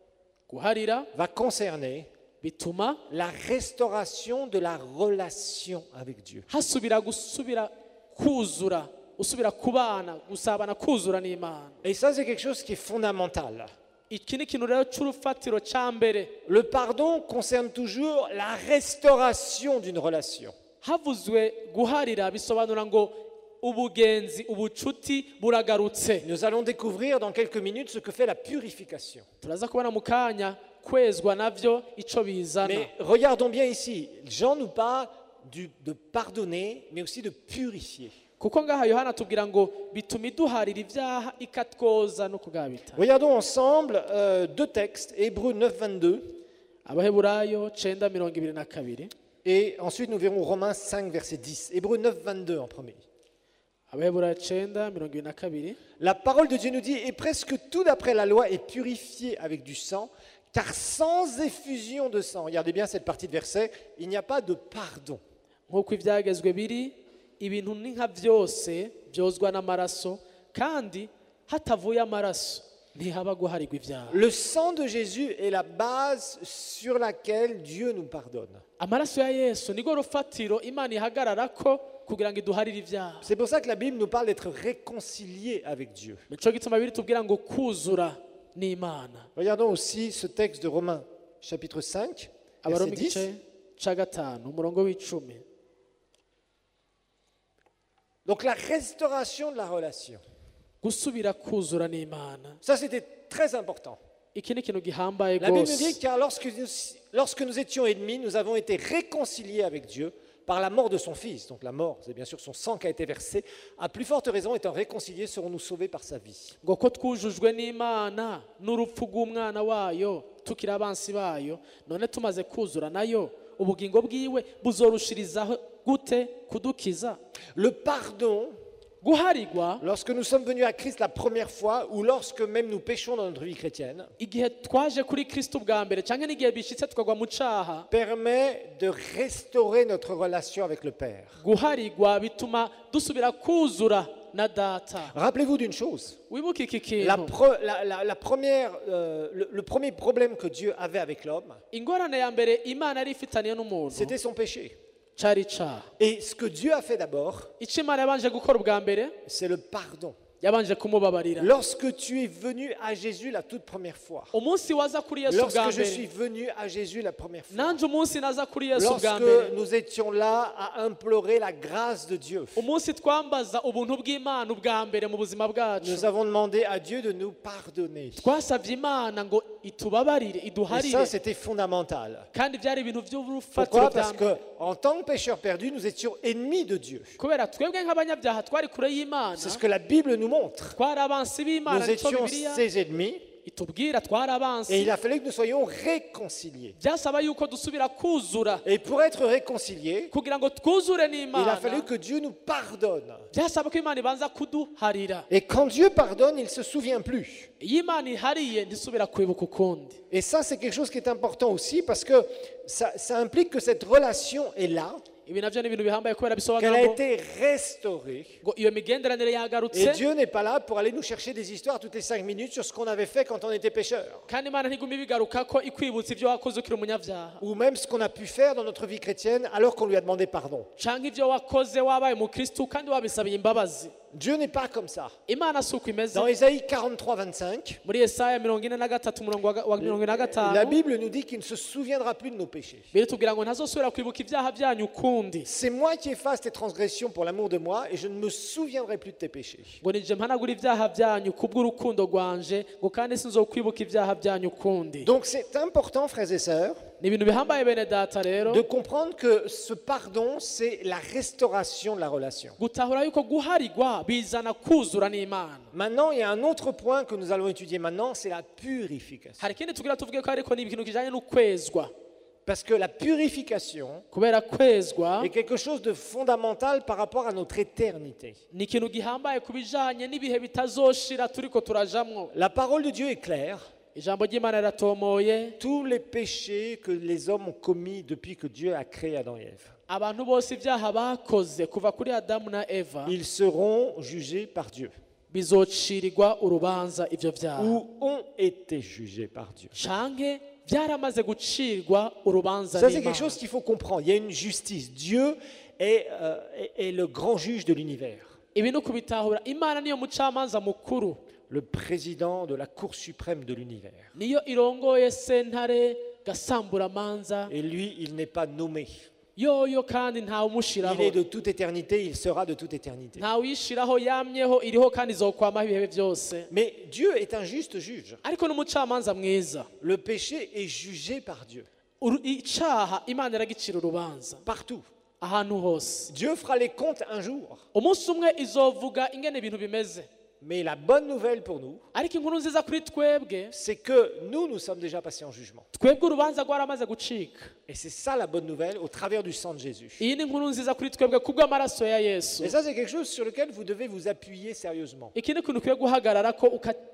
[SPEAKER 3] guharira
[SPEAKER 2] va concerner
[SPEAKER 3] bituma
[SPEAKER 2] la restauration de la relation avec Dieu.
[SPEAKER 3] gusubira kuzura, usubira kubana, gusabana kuzura n'Imana.
[SPEAKER 2] Et ça, c'est quelque chose qui est fondamental.
[SPEAKER 3] iki ni ikintu rero cy'urufatiro cya mbere.
[SPEAKER 2] Le pardon concerne toujours la restauration d'une relation.
[SPEAKER 3] havuzwe guharira bisobanura ngo ubugenzi ubucuti buragarutse.
[SPEAKER 2] Nous allons découvrir dans quelques minutes ce que fait la purification.
[SPEAKER 3] Turaza kubona mu kanya kwezwa navyo ico bizana.
[SPEAKER 2] Mais regardons bien ici, Jean nous parle de pardonner, mais aussi de purifier.
[SPEAKER 3] Kuko ngaha Yohana tubwira ngo bituma iduharira ibyaha ikatwoza no kugabita.
[SPEAKER 2] Regardons ensemble deux textes, Hébreux 9, 22.
[SPEAKER 3] Abaheburayo 9:22.
[SPEAKER 2] Et ensuite nous verrons Romains 5, verset 10. Hébreux 9, 22 en premier.
[SPEAKER 3] Abaheburayo 9:22.
[SPEAKER 2] La parole de Dieu nous dit, et presque tout d'après la loi est purifié avec du sang, car sans effusion de sang, regardez bien cette partie de verset, il n'y a pas de pardon.
[SPEAKER 3] Nk'uko ibyagezwe biri, ibintu ni nka byose byozwa n'amaraso, kandi hatavuye amaraso ntihaba guharirwa ibyaha.
[SPEAKER 2] Le sang de Jésus est la base sur laquelle Dieu nous pardonne.
[SPEAKER 3] Amaraso ya Yesu nigo rufatiro Imana ihagararako kugira ngo iduharire ibyaha.
[SPEAKER 2] C'est pour ça que la Bible nous parle d'être réconcilié avec Dieu.
[SPEAKER 3] Nico gituma biri tubwira ngo kuzura n'Imana.
[SPEAKER 2] Regardons aussi ce texte de Romains, chapitre 5, verset
[SPEAKER 3] Abaroma
[SPEAKER 2] 10.
[SPEAKER 3] igice ca gatanu umurongo w'icumi.
[SPEAKER 2] Donc la restauration de la relation.
[SPEAKER 3] Gusubira kuzura n'Imana.
[SPEAKER 2] Ça, c'était très important.
[SPEAKER 3] Iki ni ikintu gihambaye
[SPEAKER 2] La Bible nous dit
[SPEAKER 3] rwose.
[SPEAKER 2] car lorsque nous étions ennemis, nous avons été réconciliés avec Dieu par la mort de son Fils. Donc la mort, c'est bien sûr son sang qui a été versé. À plus forte raison, étant réconciliés, serons-nous sauvés par sa vie.
[SPEAKER 3] Ngo ko twujujwe n'Imana n'urupfu rw'umwana wayo tukiri abansi bayo, none tumaze kuzura nayo ubugingo bwiwe buzorushirizaho gute kudukiza.
[SPEAKER 2] Le pardon,
[SPEAKER 3] Guharigwa
[SPEAKER 2] lorsque nous sommes venus à Christ la première fois ou lorsque même nous péchons dans notre vie chrétienne,
[SPEAKER 3] igihe twaje kuri Kristo bwa mbere cyangwa n'igihe bishitse tukagwa mu caha,
[SPEAKER 2] permet de restaurer notre relation avec le Père.
[SPEAKER 3] guharigwa bituma dusubira kuzura na data.
[SPEAKER 2] Rappelez-vous d'une chose,
[SPEAKER 3] Wibuke iki
[SPEAKER 2] la
[SPEAKER 3] kintu,
[SPEAKER 2] le premier problème que Dieu avait avec l'homme,
[SPEAKER 3] ingorane ya mbere Imana yari ifitaniye n'umuntu
[SPEAKER 2] c'était son péché.
[SPEAKER 3] cari icaha.
[SPEAKER 2] Et ce que Dieu a fait d'abord,
[SPEAKER 3] Ico Imana yabanje gukora ubwa mbere,
[SPEAKER 2] c'est le pardon.
[SPEAKER 3] yabanje kumubabarira.
[SPEAKER 2] Lorsque tu es venu à Jésus la toute première fois,
[SPEAKER 3] Umunsi waza kuri Yesu bwa
[SPEAKER 2] lorsque je suis
[SPEAKER 3] mbere,
[SPEAKER 2] venu à Jésus la première fois,
[SPEAKER 3] nanje umunsi naza kuri Yesu bwa
[SPEAKER 2] lorsque
[SPEAKER 3] mbere,
[SPEAKER 2] nous étions là à implorer la grâce de Dieu,
[SPEAKER 3] umunsi twambaza ubuntu bw'Imana ubwa mbere mu buzima bwacu,
[SPEAKER 2] nous avons demandé à Dieu de nous pardonner.
[SPEAKER 3] twasavye Imana ngo itubabarire,
[SPEAKER 2] Et
[SPEAKER 3] iduharire,
[SPEAKER 2] ça, c'était fondamental.
[SPEAKER 3] kandi byari ibintu by'urufatiro
[SPEAKER 2] Pourquoi?
[SPEAKER 3] bya
[SPEAKER 2] Parce
[SPEAKER 3] mbere.
[SPEAKER 2] qu'en tant que pécheurs perdus, nous étions ennemis de Dieu.
[SPEAKER 3] Kubera twebwe nk'abanyabyaha twari kure y'Imana,
[SPEAKER 2] C'est ce que la Bible nous montre.
[SPEAKER 3] twari abansi b'Imana,
[SPEAKER 2] Nous
[SPEAKER 3] nico
[SPEAKER 2] étions
[SPEAKER 3] Bibiliya
[SPEAKER 2] ses ennemis
[SPEAKER 3] itubwira, twari
[SPEAKER 2] et
[SPEAKER 3] abansi.
[SPEAKER 2] il a fallu que nous soyons réconciliés.
[SPEAKER 3] Byasaba yuko dusubira kuzura
[SPEAKER 2] Et pour être réconciliés,
[SPEAKER 3] kugira ngo twuzure
[SPEAKER 2] il a
[SPEAKER 3] n'Imana,
[SPEAKER 2] fallu que Dieu nous pardonne.
[SPEAKER 3] byasaba ko Imana ibanza kuduharira.
[SPEAKER 2] Et quand Dieu pardonne, il ne se souvient plus.
[SPEAKER 3] Iyo Imana ihariye ntisubira kwibuka ukundi.
[SPEAKER 2] Et ça, c'est quelque chose qui est important aussi parce que ça implique que cette relation est là,
[SPEAKER 3] Ibi navyo ni ibintu bihambaye kubera
[SPEAKER 2] qu'elle
[SPEAKER 3] bisobanura
[SPEAKER 2] a
[SPEAKER 3] ngo
[SPEAKER 2] été restaurée.
[SPEAKER 3] ngo iyo migenderanire
[SPEAKER 2] Et
[SPEAKER 3] yagarutse,
[SPEAKER 2] Dieu n'est pas là pour aller nous chercher des histoires toutes les 5 minutes sur ce qu'on avait fait quand on était pécheur.
[SPEAKER 3] kandi Imana ntiguma ibigaruka ko ikwibutsa ibyo wakoze ukiri umunyabyaha,
[SPEAKER 2] Ou même ce qu'on a pu faire dans notre vie chrétienne alors qu'on lui a demandé pardon.
[SPEAKER 3] canke ibyo wakoze wabaye umukristu kandi wabisabiye imbabazi.
[SPEAKER 2] Dieu n'est pas comme ça.
[SPEAKER 3] Imana si uko imeze.
[SPEAKER 2] Dans Ésaïe 43, 25,
[SPEAKER 3] Muri Yesaya 43 umurongo wa
[SPEAKER 2] la
[SPEAKER 3] 45
[SPEAKER 2] Bible nous dit qu'il ne se souviendra plus de nos péchés.
[SPEAKER 3] biratubwira ngo ntazosubira kwibuka ibyaha byanyu ukundi,
[SPEAKER 2] C'est moi qui efface tes transgressions pour l'amour de moi et je ne me souviendrai plus de tes péchés.
[SPEAKER 3] ngo nije mpanagura ibyaha byanyu kubw'urukundo rwanje, ngo kandi sinzokwibuka ibyaha byanyu ukundi.
[SPEAKER 2] Donc c'est important, frères et sœurs,
[SPEAKER 3] Ni ibintu bihambaye bene data rero,
[SPEAKER 2] de comprendre que ce pardon, c'est la restauration de la relation.
[SPEAKER 3] gutahura yuko guharigwa bizana kuzura n'Imana.
[SPEAKER 2] Maintenant, il y a un autre point que nous allons étudier maintenant, c'est la purification.
[SPEAKER 3] Hari ikindi tugira tuvuge ko ariko ni ikintu kijanye n'ukwezwa,
[SPEAKER 2] Parce que la purification
[SPEAKER 3] kubera kwezwa
[SPEAKER 2] est quelque chose de fondamental par rapport à notre éternité.
[SPEAKER 3] ni ikintu gihambaye ku bijanye n'ibihe bitazoshira turiko turajamwo.
[SPEAKER 2] La parole de Dieu est claire.
[SPEAKER 3] Ijambo ry'Imana riratomoye,
[SPEAKER 2] Tous les péchés que les hommes ont commis depuis que Dieu a créé Adam et Ève,
[SPEAKER 3] abantu bose ibyaha bakoze kuva kuri Adamu na Eva
[SPEAKER 2] ils seront jugés par Dieu
[SPEAKER 3] bizocirirwa urubanza ivyo vyaha,
[SPEAKER 2] ou ont été jugés par Dieu.
[SPEAKER 3] canke byaramaze gucirwa urubanza
[SPEAKER 2] Ça, c'est quelque
[SPEAKER 3] n'Imana.
[SPEAKER 2] chose qu'il faut comprendre. Il y a une justice. Dieu est le grand juge de l'univers,
[SPEAKER 3] Ibi ni ukubitahura, Imana niyo mucamanza mukuru,
[SPEAKER 2] le président de la Cour suprême de l'univers.
[SPEAKER 3] niyo irongoye sentare gasamburamanza,
[SPEAKER 2] Et lui, il n'est pas nommé.
[SPEAKER 3] yoyo kandi ntawe
[SPEAKER 2] Il est
[SPEAKER 3] umushiraho
[SPEAKER 2] de toute éternité, il sera de toute éternité.
[SPEAKER 3] ntawe uyishiraho yamyeho iriho kandi izokwamaho ibihe byose
[SPEAKER 2] Mais Dieu est un juste juge.
[SPEAKER 3] ariko n'umucamanza mwiza
[SPEAKER 2] Le péché est jugé par Dieu,
[SPEAKER 3] icaha imana iragicira urubanza
[SPEAKER 2] partout.
[SPEAKER 3] ahantu hose
[SPEAKER 2] Dieu fera les comptes un jour.
[SPEAKER 3] umunsi umwe izovuga ingene ibintu bimeze
[SPEAKER 2] Mais la bonne nouvelle pour nous,
[SPEAKER 3] ariko inkuru nziza kuri twebwe
[SPEAKER 2] c'est que nous sommes déjà passés en jugement.
[SPEAKER 3] twebwe urubanza rwaramaze gucika
[SPEAKER 2] Et c'est ça la bonne nouvelle au travers du sang de Jésus.
[SPEAKER 3] iyi ni inkuru nziza kuri twebwe kubw'amaraso ya yesu
[SPEAKER 2] Et ça, c'est quelque chose sur lequel vous devez vous appuyer sérieusement.
[SPEAKER 3] iki ni ikintu ukwiye guhagararako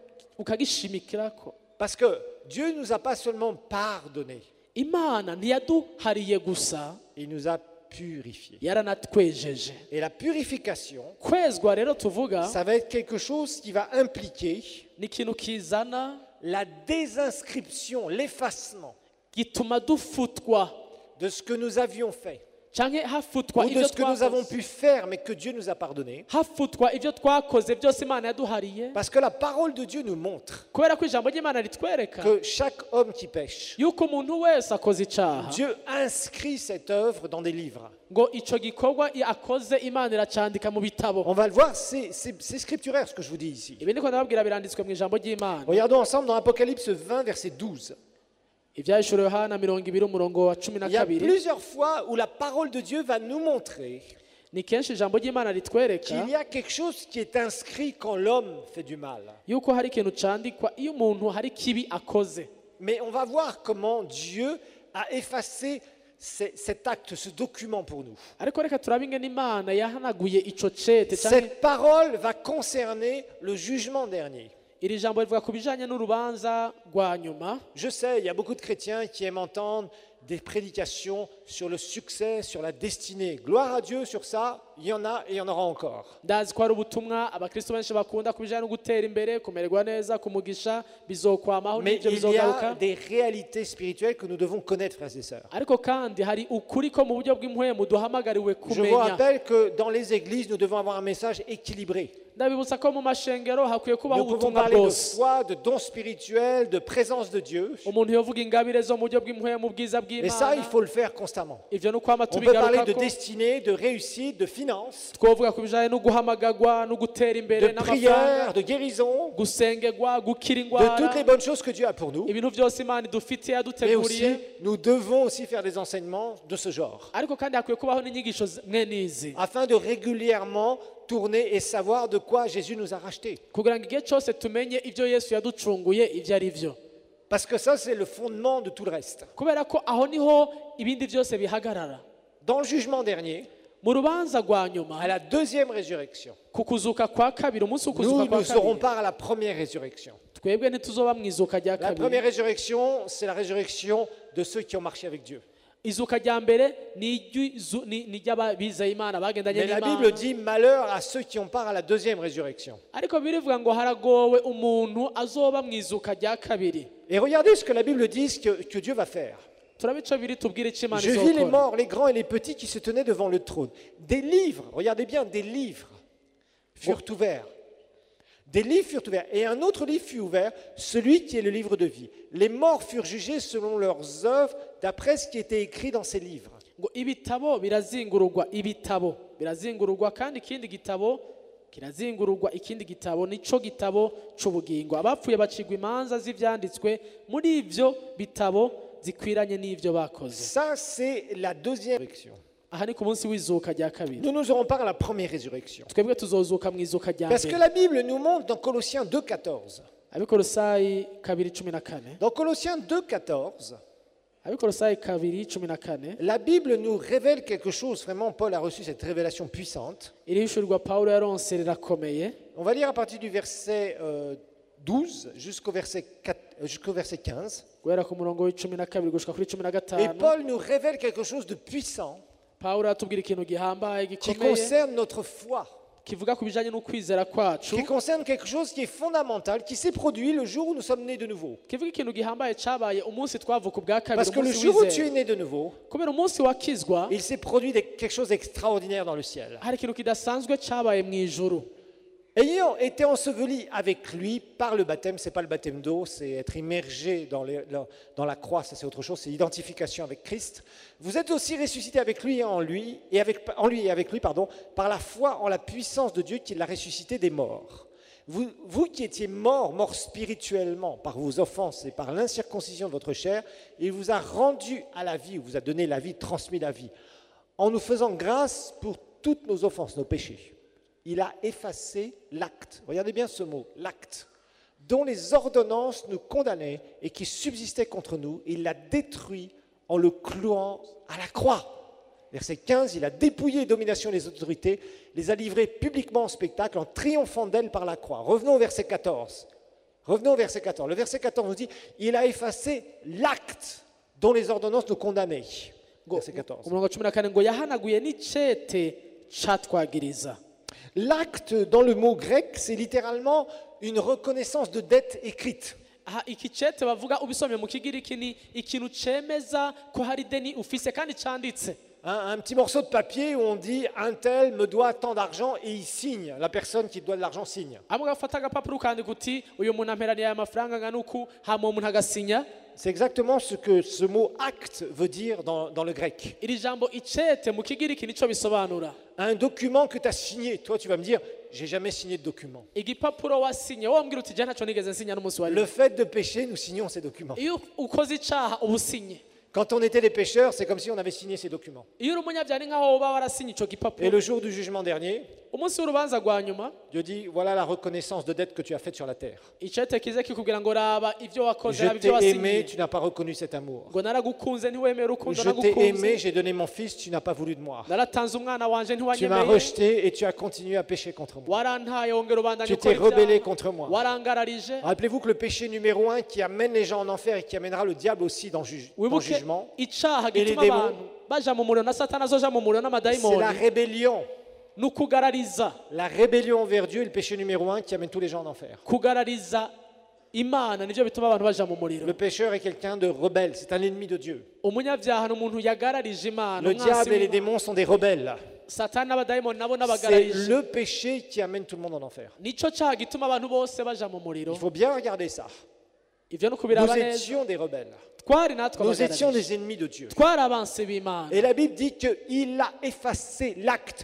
[SPEAKER 3] ukagishimikirako
[SPEAKER 2] Parce que Dieu ne nous a pas seulement pardonné,
[SPEAKER 3] imana ntiyaduhariye gusa
[SPEAKER 2] il nous a purifiés.
[SPEAKER 3] yaranatwejeje
[SPEAKER 2] Et la purification,
[SPEAKER 3] kwezwa rero tuvuga
[SPEAKER 2] ça va être quelque chose qui va impliquer
[SPEAKER 3] ni ikintu kizana
[SPEAKER 2] la désinscription, l'effacement
[SPEAKER 3] gituma dufutwa
[SPEAKER 2] de ce que nous avions fait
[SPEAKER 3] canke hafutwa
[SPEAKER 2] ou de
[SPEAKER 3] ivyo
[SPEAKER 2] ce que nous avons
[SPEAKER 3] twakoze
[SPEAKER 2] pu faire mais que Dieu nous a pardonné.
[SPEAKER 3] hafutwa ivyo twakoze byose imana yaduhariye
[SPEAKER 2] Parce que la parole de Dieu nous montre
[SPEAKER 3] kubera ko ijambo ry'imana ritwereka
[SPEAKER 2] que chaque homme qui pêche,
[SPEAKER 3] yuko umuntu wese akoze icaha
[SPEAKER 2] Dieu inscrit cette œuvre dans des livres.
[SPEAKER 3] ngo ico gikorwa akoze imana iracandika mu bitabo
[SPEAKER 2] On va le voir, c'est scripturaire ce que je vous dis ici.
[SPEAKER 3] ibi ndiko ndababwira biranditswe mu ijambo ry'imana
[SPEAKER 2] Regardons ensemble dans Apocalypse 20, verset 12.
[SPEAKER 3] ivyahishuriwe Yohana 20 umurongo wa
[SPEAKER 2] Il y a
[SPEAKER 3] 12
[SPEAKER 2] plusieurs fois où la parole de Dieu va nous montrer
[SPEAKER 3] ni kenshi ijambo ry'imana ritwereka
[SPEAKER 2] qu'il y a quelque chose qui est inscrit quand l'homme fait du mal.
[SPEAKER 3] yuko hari ikintu candikwa iyo umuntu hari kibi akoze
[SPEAKER 2] Mais on va voir comment Dieu a effacé cet acte, ce document pour nous.
[SPEAKER 3] ariko reka turabe ingene imana yahanaguye ico cete canke
[SPEAKER 2] Cette parole va concerner le jugement dernier.
[SPEAKER 3] iri jambo rivuga ku bijanye n'urubanza rwa nyuma.
[SPEAKER 2] Je sais, il y a beaucoup de chrétiens qui aiment entendre des prédications sur le succès, sur la destinée. Gloire à Dieu sur ça, il y en a et il y en aura encore.
[SPEAKER 3] ndazi ko hari ubutumwa abakristo benshi bakunda ku bijanye no gutera imbere kumererwa neza kumugisha bizokwamaho
[SPEAKER 2] Mais
[SPEAKER 3] n'ivyo
[SPEAKER 2] il y
[SPEAKER 3] bizogaruka
[SPEAKER 2] a des réalités spirituelles que nous devons connaître, frères et sœurs.
[SPEAKER 3] ariko kandi hari ukuri ko mu buryo bw'impwemu duhamagariwe
[SPEAKER 2] Je vous
[SPEAKER 3] kumenya.
[SPEAKER 2] rappelle que dans les églises, nous devons avoir un message équilibré.
[SPEAKER 3] ndabibutsa ko mu mashengero hakwiye kubaho
[SPEAKER 2] Nous pouvons
[SPEAKER 3] ubutumwa
[SPEAKER 2] parler de
[SPEAKER 3] bwose
[SPEAKER 2] foi, de dons spirituels, de présence de Dieu.
[SPEAKER 3] umuntu yovuga ingabire zo mu buryo bw'impwemu bwiza
[SPEAKER 2] Et ça, il
[SPEAKER 3] bw'imana
[SPEAKER 2] faut le faire constamment.
[SPEAKER 3] ivyo ni ukwama
[SPEAKER 2] On peut parler de
[SPEAKER 3] tubigarukako
[SPEAKER 2] destinée, de réussite, de finances,
[SPEAKER 3] twovuga ku bijanye no guhamagagwa no gutera
[SPEAKER 2] de
[SPEAKER 3] imbere
[SPEAKER 2] prière,
[SPEAKER 3] n'amafaranga
[SPEAKER 2] de guérison,
[SPEAKER 3] gusengerwa gukira
[SPEAKER 2] de toutes les
[SPEAKER 3] ingwara
[SPEAKER 2] bonnes choses que Dieu a pour nous.
[SPEAKER 3] ibintu byose imana idufitiye
[SPEAKER 2] Mais aussi,
[SPEAKER 3] yaduteguriye
[SPEAKER 2] nous devons aussi faire des enseignements de ce genre,
[SPEAKER 3] ariko kandi hakwiye kubaho n'inyigisho mwene izi
[SPEAKER 2] afin de régulièrement tourner et savoir de quoi Jésus nous a rachetés.
[SPEAKER 3] kugira ngo igihe cyose tumenye ibyo yesu yaducunguye ibyo ari byo
[SPEAKER 2] Parce que ça, c'est le fondement de tout le reste.
[SPEAKER 3] kubera ko aho niho ibindi byose bihagarara
[SPEAKER 2] Dans le jugement dernier,
[SPEAKER 3] mu rubanza rwa nyuma
[SPEAKER 2] à la deuxième résurrection,
[SPEAKER 3] ku kuzuka kwa kabiri umunsi
[SPEAKER 2] nous
[SPEAKER 3] w'ukuzuka kwa
[SPEAKER 2] ne serons
[SPEAKER 3] kabiri
[SPEAKER 2] pas à la première résurrection.
[SPEAKER 3] twebwe ntituzoba mu izuka rya
[SPEAKER 2] La première
[SPEAKER 3] kabiri
[SPEAKER 2] résurrection, c'est la résurrection de ceux qui ont marché avec Dieu.
[SPEAKER 3] izuka rya mbere ni iry'abizeye imana bagendanye
[SPEAKER 2] Mais la
[SPEAKER 3] n'imana
[SPEAKER 2] Bible dit malheur à ceux qui ont part à la deuxième résurrection.
[SPEAKER 3] ariko birivuga ngo haragowe umuntu azoba mu izuka rya kabiri.
[SPEAKER 2] Et regardez ce que la Bible dit que Dieu va faire.
[SPEAKER 3] turabe ico biri tubwire ico imana
[SPEAKER 2] Je vis les
[SPEAKER 3] izokora
[SPEAKER 2] morts, les grands et les petits qui se tenaient devant le trône. Des livres, regardez bien, des livres furent ouverts. Des livres furent ouverts. Et un autre livre fut ouvert, celui qui est le livre de vie. Les morts furent jugés selon leurs œuvres, d'après ce qui était écrit dans ces livres.
[SPEAKER 3] ngo ibitabo birazingururwa ibitabo birazingururwa kandi ikindi gitabo kirazingururwa ikindi gitabo nico gitabo c'ubugingo abapfuye bacigwa imanza z'ivyanditswe muri ivyo bitabo zikwiranye n'ivyo bakoze.
[SPEAKER 2] Ça, c'est la deuxième résurrection.
[SPEAKER 3] aha ni ku munsi w'izuka rya kabiri
[SPEAKER 2] Nous nous aurons part à la première résurrection.
[SPEAKER 3] twebwe tuzozuka mu izuka rya
[SPEAKER 2] Parce que
[SPEAKER 3] mbere.
[SPEAKER 2] la Bible nous montre dans Colossiens 2,14.
[SPEAKER 3] abikolosayi 2:14
[SPEAKER 2] Dans Colossiens 2,14,
[SPEAKER 3] abikolosayi 2:14
[SPEAKER 2] la Bible nous révèle quelque chose. Vraiment, Paul a reçu cette révélation puissante.
[SPEAKER 3] irihishurirwa pawulo yaronse rirakomeye.
[SPEAKER 2] On va lire à partir du verset 12 jusqu'au verset 15.
[SPEAKER 3] guhera ku murongo w'12 gushika kuri
[SPEAKER 2] Et
[SPEAKER 3] 15
[SPEAKER 2] Paul nous révèle quelque chose de puissant
[SPEAKER 3] pawulo atubwira ikintu gihambaye
[SPEAKER 2] qui
[SPEAKER 3] gikomeye
[SPEAKER 2] concerne notre foi,
[SPEAKER 3] kivuga ku bijanye n'ukwizera kwacu,
[SPEAKER 2] qui concerne quelque chose qui est fondamental, qui s'est produit le jour où nous sommes nés de nouveau.
[SPEAKER 3] kivuga ikintu gihambaye cabaye umunsi twavuka ubwa kabiri,
[SPEAKER 2] Parce que le
[SPEAKER 3] umunsi
[SPEAKER 2] jour où tu
[SPEAKER 3] wizera.
[SPEAKER 2] es né de nouveau,
[SPEAKER 3] kubera umunsi wakizwa
[SPEAKER 2] il s'est produit quelque chose d'extraordinaire dans le ciel.
[SPEAKER 3] hari ikintu kidasanzwe cabaye mu ijuru.
[SPEAKER 2] Ayant été ensevelis avec lui par le baptême, ce n'est pas le baptême d'eau, c'est être immergé dans la croix, ça c'est autre chose, c'est l'identification avec Christ. Vous êtes aussi ressuscités avec lui et en lui, et avec lui, par la foi en la puissance de Dieu qui l'a ressuscité des morts. Vous qui étiez morts spirituellement par vos offenses et par l'incirconcision de votre chair, il vous a rendu à la vie, vous a donné la vie, transmis la vie, en nous faisant grâce pour toutes nos offenses, nos péchés. Il a effacé l'acte, regardez bien ce mot, l'acte, dont les ordonnances nous condamnaient et qui subsistait contre nous, il l'a détruit en le clouant à la croix. Verset 15, il a dépouillé les dominations et les autorités, les a livrées publiquement en spectacle en triomphant d'elles par la croix. Revenons au verset 14. Le verset 14 nous dit, il a effacé l'acte dont les ordonnances nous condamnaient. Verset 14.
[SPEAKER 3] umurongo wa 14 ngo yahanaguye n'icete catwagiriza.
[SPEAKER 2] L'acte dans le mot grec, c'est littéralement une reconnaissance de dette écrite.
[SPEAKER 3] aha iki cete bavuga ubisomye mu kigiriki ni ikintu cemeza ko hari deni ufise kandi canditse.
[SPEAKER 2] Un petit morceau de papier où on dit un tel me doit tant d'argent et il signe, la personne qui doit de l'argent signe.
[SPEAKER 3] amwe gafata agapapuro ukandika uti uyu muntu amperaniye aya mafaranga angana uku hama umuntu agasinya.
[SPEAKER 2] C'est exactement ce que ce mot acte veut dire dans le grec.
[SPEAKER 3] iri jambo icete mu kigiriki nico bisobanura.
[SPEAKER 2] Un document que tu as signé, toi tu vas me dire, j'ai jamais signé de document.
[SPEAKER 3] igipapuro wasinye wombwira uti je ntaco nigeze nsinya n'umunsi wa
[SPEAKER 2] Le fait de pécher, nous signons ces documents.
[SPEAKER 3] iyo ukoze icaha ubusinye.
[SPEAKER 2] Quand on était des pécheurs, c'est comme si on avait signé ces documents.
[SPEAKER 3] iyo uri umunyabyaha ni nkaho woba warasinye ico
[SPEAKER 2] Et
[SPEAKER 3] gipapuro.
[SPEAKER 2] le jour du jugement dernier,
[SPEAKER 3] umunsi w'urubanza rwa nyuma
[SPEAKER 2] Dieu dit, voilà la reconnaissance de dette que tu as faite sur la terre.
[SPEAKER 3] icete kize kikubwira ngo raba ivyo wakoze
[SPEAKER 2] Je
[SPEAKER 3] raba ivyo
[SPEAKER 2] t'ai aimé,
[SPEAKER 3] wasinye
[SPEAKER 2] tu n'as pas reconnu cet amour.
[SPEAKER 3] ngo naragukunze ntiwemera urukundo
[SPEAKER 2] Je t'ai aimé,
[SPEAKER 3] nagukunze
[SPEAKER 2] j'ai donné mon fils, tu n'as pas voulu de moi.
[SPEAKER 3] naratanze umwana wanje
[SPEAKER 2] Tu m'as
[SPEAKER 3] ntiwanyemeye
[SPEAKER 2] rejeté et tu as continué à pécher contre moi.
[SPEAKER 3] warantaye wongera ubandanya
[SPEAKER 2] Tu t'es
[SPEAKER 3] ukora
[SPEAKER 2] rebellé
[SPEAKER 3] ibyaha
[SPEAKER 2] contre moi.
[SPEAKER 3] warangararije.
[SPEAKER 2] Rappelez-vous que le péché numéro 1 qui amène les gens en enfer et qui amènera le diable aussi dans le
[SPEAKER 3] wibuke
[SPEAKER 2] jugement,
[SPEAKER 3] icaha
[SPEAKER 2] Et les
[SPEAKER 3] gituma
[SPEAKER 2] démons.
[SPEAKER 3] abantu baja mu muriro na satani azoja mu muriro
[SPEAKER 2] c'est la
[SPEAKER 3] n'amadayimoni
[SPEAKER 2] rébellion.
[SPEAKER 3] ni ukugarariza
[SPEAKER 2] La rébellion envers Dieu est le péché numéro 1 qui amène tous les gens en enfer.
[SPEAKER 3] kugarariza imana nivyo bituma abantu baja mu muriro.
[SPEAKER 2] Le pécheur est quelqu'un de rebelle, c'est un ennemi de Dieu.
[SPEAKER 3] umunyabyaha ni umuntu yagararije imana.
[SPEAKER 2] Le
[SPEAKER 3] umwasi
[SPEAKER 2] diable et les
[SPEAKER 3] w'Imana.
[SPEAKER 2] démons sont des rebelles.
[SPEAKER 3] satani n'abadayimoni nabo
[SPEAKER 2] C'est
[SPEAKER 3] n'abagararije.
[SPEAKER 2] le péché qui amène tout le monde en enfer.
[SPEAKER 3] nico caha gituma abantu bose baja mu muriro.
[SPEAKER 2] Il faut bien regarder ça.
[SPEAKER 3] ivyo ni
[SPEAKER 2] Nous
[SPEAKER 3] ukubiraba neza.
[SPEAKER 2] étions des rebelles.
[SPEAKER 3] twari natwe
[SPEAKER 2] Nous étions
[SPEAKER 3] abagararije.
[SPEAKER 2] des ennemis de Dieu.
[SPEAKER 3] twari abansi b'imana.
[SPEAKER 2] Et la Bible dit qu'il a effacé l'acte,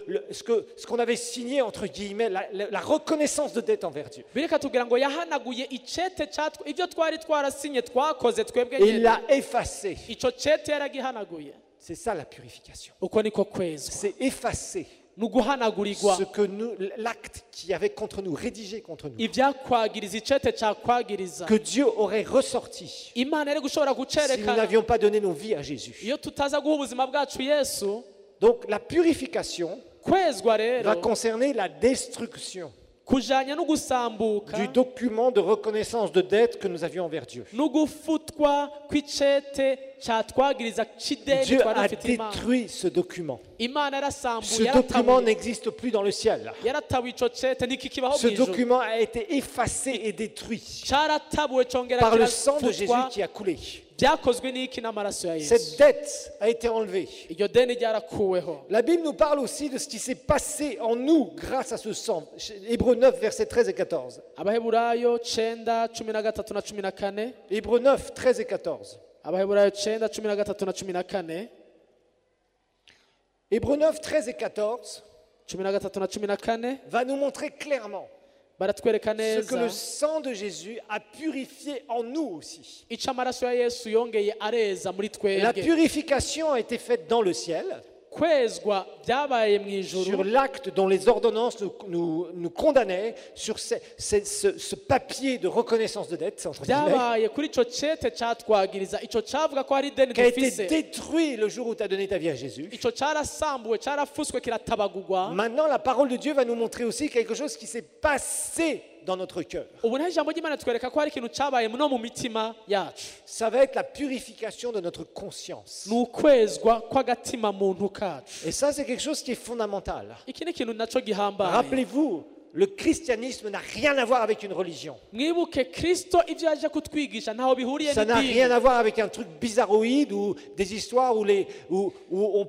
[SPEAKER 2] ce qu'on avait signé, entre guillemets, la reconnaissance de dette envers Dieu.
[SPEAKER 3] bireka tubwira ngo yahanaguye icete catwe ivyo twari twarasinye twakoze twebwe
[SPEAKER 2] Et il
[SPEAKER 3] nyene.
[SPEAKER 2] l'a effacé.
[SPEAKER 3] ico cete yaragihanaguye.
[SPEAKER 2] C'est ça la purification.
[SPEAKER 3] uko niko kwezwa.
[SPEAKER 2] C'est effacer
[SPEAKER 3] ni uguhanagurirwa
[SPEAKER 2] ce que l'acte qui avait contre nous, rédigé contre nous,
[SPEAKER 3] ivyakwagiriza icete cakwagiriza.
[SPEAKER 2] que Dieu aurait ressorti
[SPEAKER 3] imana yari gushobora
[SPEAKER 2] si nous
[SPEAKER 3] gucerekana
[SPEAKER 2] n'avions pas donné nos vies à Jésus.
[SPEAKER 3] iyo tutaza guha ubuzima bwacu yesu.
[SPEAKER 2] Donc la purification
[SPEAKER 3] kwezwa rero
[SPEAKER 2] va concerner la destruction
[SPEAKER 3] kujanya no gusambuka
[SPEAKER 2] du document de reconnaissance de dette que nous avions envers Dieu.
[SPEAKER 3] no gufutwa kw'icete catwagiriza c'ideni
[SPEAKER 2] Dieu
[SPEAKER 3] twari
[SPEAKER 2] a
[SPEAKER 3] dufite imana.
[SPEAKER 2] détruit ce document.
[SPEAKER 3] imana
[SPEAKER 2] Ce
[SPEAKER 3] yarasambuye
[SPEAKER 2] document n'existe plus dans le ciel.
[SPEAKER 3] yaratabuye ico cete ntikikibaho
[SPEAKER 2] Ce
[SPEAKER 3] mw'ijuru.
[SPEAKER 2] document a été effacé et détruit
[SPEAKER 3] caratabuwe congera
[SPEAKER 2] par le sang de Jésus
[SPEAKER 3] kirafutwa.
[SPEAKER 2] qui a coulé.
[SPEAKER 3] byakozwe n'iki n'amaraso ya
[SPEAKER 2] Cette
[SPEAKER 3] yesu.
[SPEAKER 2] dette a été enlevée.
[SPEAKER 3] iryo deni ryarakuweho.
[SPEAKER 2] La Bible nous parle aussi de ce qui s'est passé en nous grâce à ce sang. Hébreux 9, versets 13 et 14.
[SPEAKER 3] abaheburayo 9:13 na 14.
[SPEAKER 2] Hébreux 9, 13 et 14.
[SPEAKER 3] abaheburayo 9:13 na 14.
[SPEAKER 2] Hébreux 9, 13 et 14
[SPEAKER 3] 13 na 14
[SPEAKER 2] va nous montrer clairement
[SPEAKER 3] baratwereka
[SPEAKER 2] ce que le
[SPEAKER 3] neza
[SPEAKER 2] sang de Jésus a purifié en nous aussi.
[SPEAKER 3] ico amaraso ya yesu yongeye areza muri
[SPEAKER 2] La
[SPEAKER 3] twebwe.
[SPEAKER 2] purification a été faite dans le ciel
[SPEAKER 3] kwezwa byabaye mu
[SPEAKER 2] sur
[SPEAKER 3] ijuru
[SPEAKER 2] l'acte dont les ordonnances nous condamnaient, sur ce papier de reconnaissance de dette, entre guillemets,
[SPEAKER 3] byabaye kuri ico cete catwagiriza ico cavuga ko hari ideni
[SPEAKER 2] qui a été
[SPEAKER 3] dufise.
[SPEAKER 2] détruit le jour où tu as donné ta vie à Jésus.
[SPEAKER 3] ico carasambuwe carafuswe kiratabagurwa.
[SPEAKER 2] Maintenant, la parole de Dieu va nous montrer aussi quelque chose qui s'est passé dans notre cœur.
[SPEAKER 3] ubu naho ijambo ry'imana twereka ko hari ikintu cabaye no mu mitima yacu.
[SPEAKER 2] Ça va être la purification de notre conscience.
[SPEAKER 3] ni ukwezwa kw'agatima muntu kacu.
[SPEAKER 2] Et ça, c'est quelque chose qui est fondamental.
[SPEAKER 3] iki ni ikintu naco gihambaye.
[SPEAKER 2] Rappelez-vous, le christianisme n'a rien à voir avec une religion.
[SPEAKER 3] mwibuke kristo ivyo yaje kutwigisha ntaho bihuriye
[SPEAKER 2] Ça n'a
[SPEAKER 3] n'idini.
[SPEAKER 2] rien à voir avec un truc bizarroïde ou des histoires où on parle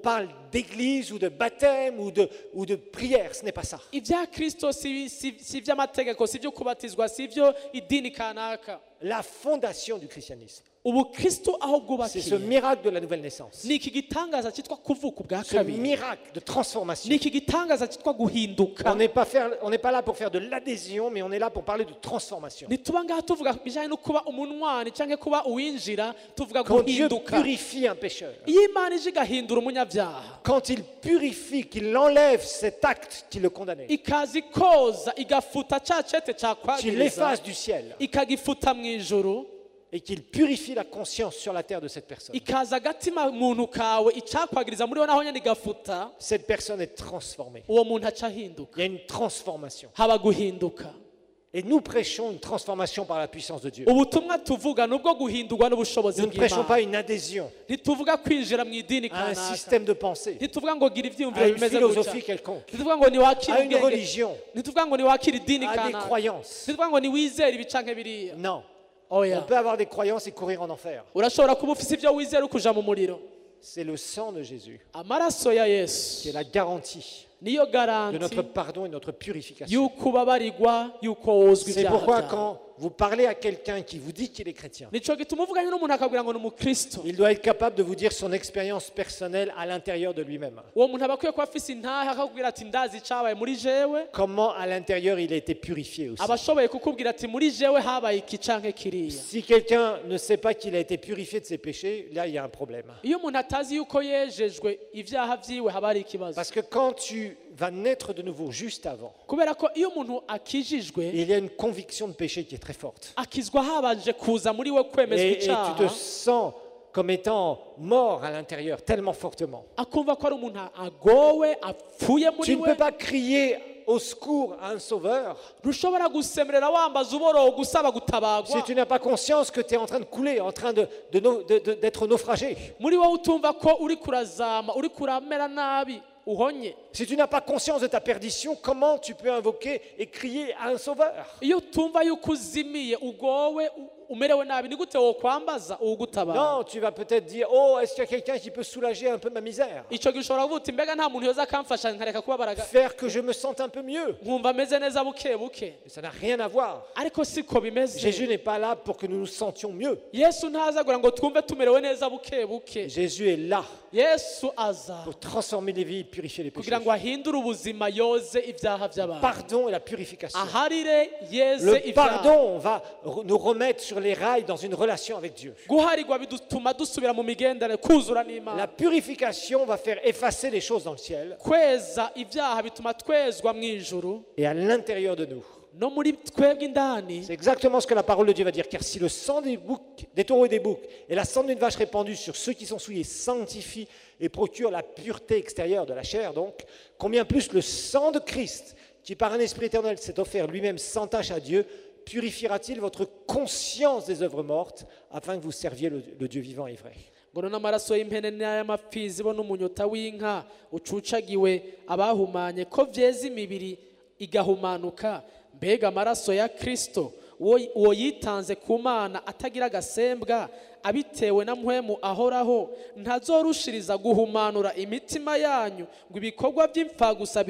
[SPEAKER 2] d'église ou de baptême ou de prière, ce n'est pas ça.
[SPEAKER 3] ibya kristo si iby'amategeko si ibyo kubatizwa si ibyo idini kanaka.
[SPEAKER 2] La fondation du christianisme,
[SPEAKER 3] ubukristo aho
[SPEAKER 2] c'est ce
[SPEAKER 3] bwubakiye
[SPEAKER 2] miracle de la nouvelle naissance.
[SPEAKER 3] ni iki gitangaza cyitwa kuvuka ubwa
[SPEAKER 2] Ce
[SPEAKER 3] kabiri,
[SPEAKER 2] miracle de transformation.
[SPEAKER 3] ni iki gitangaza cyitwa guhinduka.
[SPEAKER 2] On n'est pas là pour faire de l'adhésion, mais on est là pour parler de transformation.
[SPEAKER 3] ntituba ngaha tuvuga bijyanye no kuba umunwani cyangwa kuba uwinjira, tuvuga
[SPEAKER 2] Quand Dieu
[SPEAKER 3] guhinduka.
[SPEAKER 2] purifie un pécheur,
[SPEAKER 3] iyo imana ije igahindura umunyabyaha,
[SPEAKER 2] quand il purifie, qu'il enlève cet acte qui le condamnait,
[SPEAKER 3] ikaza ikoza igafuta cya cete
[SPEAKER 2] qu'il
[SPEAKER 3] cyakwagiriza,
[SPEAKER 2] l'efface du ciel
[SPEAKER 3] ikagifuta mu ijuru,
[SPEAKER 2] et qu'il purifie la conscience sur la terre de cette personne,
[SPEAKER 3] ikaza agatima muntu kawe icyakwagiriza muri we naho nyine igafuta,
[SPEAKER 2] cette personne est transformée.
[SPEAKER 3] uwo muntu aca ahinduka,
[SPEAKER 2] Il y a une transformation.
[SPEAKER 3] haba guhinduka.
[SPEAKER 2] Et nous prêchons une transformation par la puissance de Dieu.
[SPEAKER 3] ubutumwa tuvuga ni ubwo guhindurwa n'ubushobozi
[SPEAKER 2] Nous ne prêchons pas
[SPEAKER 3] bw'imana.
[SPEAKER 2] une adhésion
[SPEAKER 3] ntituvuga kwinjira mu idini
[SPEAKER 2] à un
[SPEAKER 3] kanaka,
[SPEAKER 2] système de pensée,
[SPEAKER 3] ntituvuga ngo gira
[SPEAKER 2] à
[SPEAKER 3] ibyiyumviro
[SPEAKER 2] une
[SPEAKER 3] bimeze gutya,
[SPEAKER 2] philosophie quelconque,
[SPEAKER 3] ntituvuga ngo niwakire
[SPEAKER 2] à une
[SPEAKER 3] ubwenge,
[SPEAKER 2] religion,
[SPEAKER 3] ntituvuga ngo niwakire idini
[SPEAKER 2] à des
[SPEAKER 3] kanaka,
[SPEAKER 2] croyances.
[SPEAKER 3] ntituvuga ngo niwizere ibi canke biriya.
[SPEAKER 2] Non.
[SPEAKER 3] oya,
[SPEAKER 2] On peut avoir des croyances et courir en enfer.
[SPEAKER 3] urashobora kuba ufite ibyo wizera ukuja mu muriro.
[SPEAKER 2] C'est le sang de Jésus
[SPEAKER 3] amaraso ya
[SPEAKER 2] qui
[SPEAKER 3] yesu
[SPEAKER 2] est la garantie
[SPEAKER 3] niyo
[SPEAKER 2] de
[SPEAKER 3] garanti
[SPEAKER 2] notre pardon et notre purification.
[SPEAKER 3] y'uko ubabarirwa, y'uko wozwa
[SPEAKER 2] C'est
[SPEAKER 3] ibyaha
[SPEAKER 2] pourquoi
[SPEAKER 3] byawe.
[SPEAKER 2] quand vous parlez à quelqu'un qui vous dit qu'il est chrétien,
[SPEAKER 3] nico gituma uvuganye n'umuntu akabwira ngo ni umukristo,
[SPEAKER 2] il doit être capable de vous dire son expérience personnelle à l'intérieur de lui-même.
[SPEAKER 3] uwo muntu aba akwiye kuba afise intahe akakubwira ati ndazi icabaye muri jewe,
[SPEAKER 2] Comment à l'intérieur il a été purifié aussi.
[SPEAKER 3] aba ashoboye kukubwira ati muri jewe habaye iki canke kiriya.
[SPEAKER 2] Si quelqu'un ne sait pas qu'il a été purifié de ses péchés, là il y a un problème.
[SPEAKER 3] iyo umuntu atazi yuko yejejwe ibyaha vyiwe haba hari ikibazo,
[SPEAKER 2] Parce que quand tu vas naître de nouveau juste avant,
[SPEAKER 3] kubera ko iyo umuntu akijijwe
[SPEAKER 2] il y a une conviction de péché qui est très forte.
[SPEAKER 3] akizwa habanje kuza muri we kwemezwa
[SPEAKER 2] Et tu te
[SPEAKER 3] icyaha,
[SPEAKER 2] sens comme étant mort à l'intérieur tellement fortement.
[SPEAKER 3] akumva ko ari umuntu agowe apfuye muri
[SPEAKER 2] Tu ne
[SPEAKER 3] we.
[SPEAKER 2] peux pas crier au secours à un sauveur
[SPEAKER 3] ntushobora gusemerera wambaza uborogo gusaba
[SPEAKER 2] si
[SPEAKER 3] gutabagwa
[SPEAKER 2] tu n'as pas conscience que tu es en train de couler, en train d'être naufragé.
[SPEAKER 3] muri wowe utumva ko uri kurazama, uri kuramera nabi uhonye.
[SPEAKER 2] Si tu n'as pas conscience de ta perdition, comment tu peux invoquer et crier à un sauveur?
[SPEAKER 3] iyo utumva yuko uzimiye ugowe umerewe nabi, ni gute wokwambaza uwugutabara?
[SPEAKER 2] Non, tu vas peut-être dire, oh, est-ce qu'il y a quelqu'un qui peut soulager un peu ma misère?
[SPEAKER 3] icyo gihe ushobora kuvuga uti mbega nta muntu yoza akamfasha nkareka kubabaraga
[SPEAKER 2] Faire que je me sente un peu mieux.
[SPEAKER 3] nkumva ameze neza buke buke.
[SPEAKER 2] Mais ça n'a rien à voir.
[SPEAKER 3] ariko siko bimeze.
[SPEAKER 2] Jésus n'est pas là pour que nous nous sentions mieux.
[SPEAKER 3] yesu ntazagura ngo twumve tumerewe neza buke buke.
[SPEAKER 2] Jésus est là
[SPEAKER 3] yesu aza
[SPEAKER 2] pour transformer les vies, purifier les péchés.
[SPEAKER 3] kugira ngo ahindure ubuzima, yoze ibyaha by'abantu,
[SPEAKER 2] Pardon et la purification.
[SPEAKER 3] aharire yeze
[SPEAKER 2] Le
[SPEAKER 3] ibyaha.
[SPEAKER 2] pardon va nous remettre sur les rails dans une relation avec Dieu.
[SPEAKER 3] guharirwa bidutuma dusubira mu migendere, kuzura
[SPEAKER 2] La
[SPEAKER 3] n'imana.
[SPEAKER 2] purification va faire effacer les choses dans le ciel
[SPEAKER 3] kweza ibyaha bituma twezwa mu ijuru
[SPEAKER 2] et à l'intérieur de nous.
[SPEAKER 3] no muri twebwe indani.
[SPEAKER 2] C'est exactement ce que la parole de Dieu va dire. Car si le sang des taureaux et des boucs et la sang d'une vache répandue sur ceux qui sont souillés sanctifie et procure la pureté extérieure de la chair, donc, combien plus le sang de Christ, qui par un esprit éternel s'est offert lui-même sans tache à Dieu, purifiera-t-il votre conscience des œuvres mortes afin que vous serviez le Dieu vivant et vrai.
[SPEAKER 3] ngo n'amaraso y'impene n'ay'amapfizi bo n'umunyota w'inka ucucagiwe abahumanye ko vyeza imibiri igahumanuka, mbega amaraso ya kristo uwo yitanze ku mana atagira agasembwa abitewe na mpwemu ahoraho, ntazorushiriza guhumanura imitima yanyu ngo ibikorwa by'imfagusa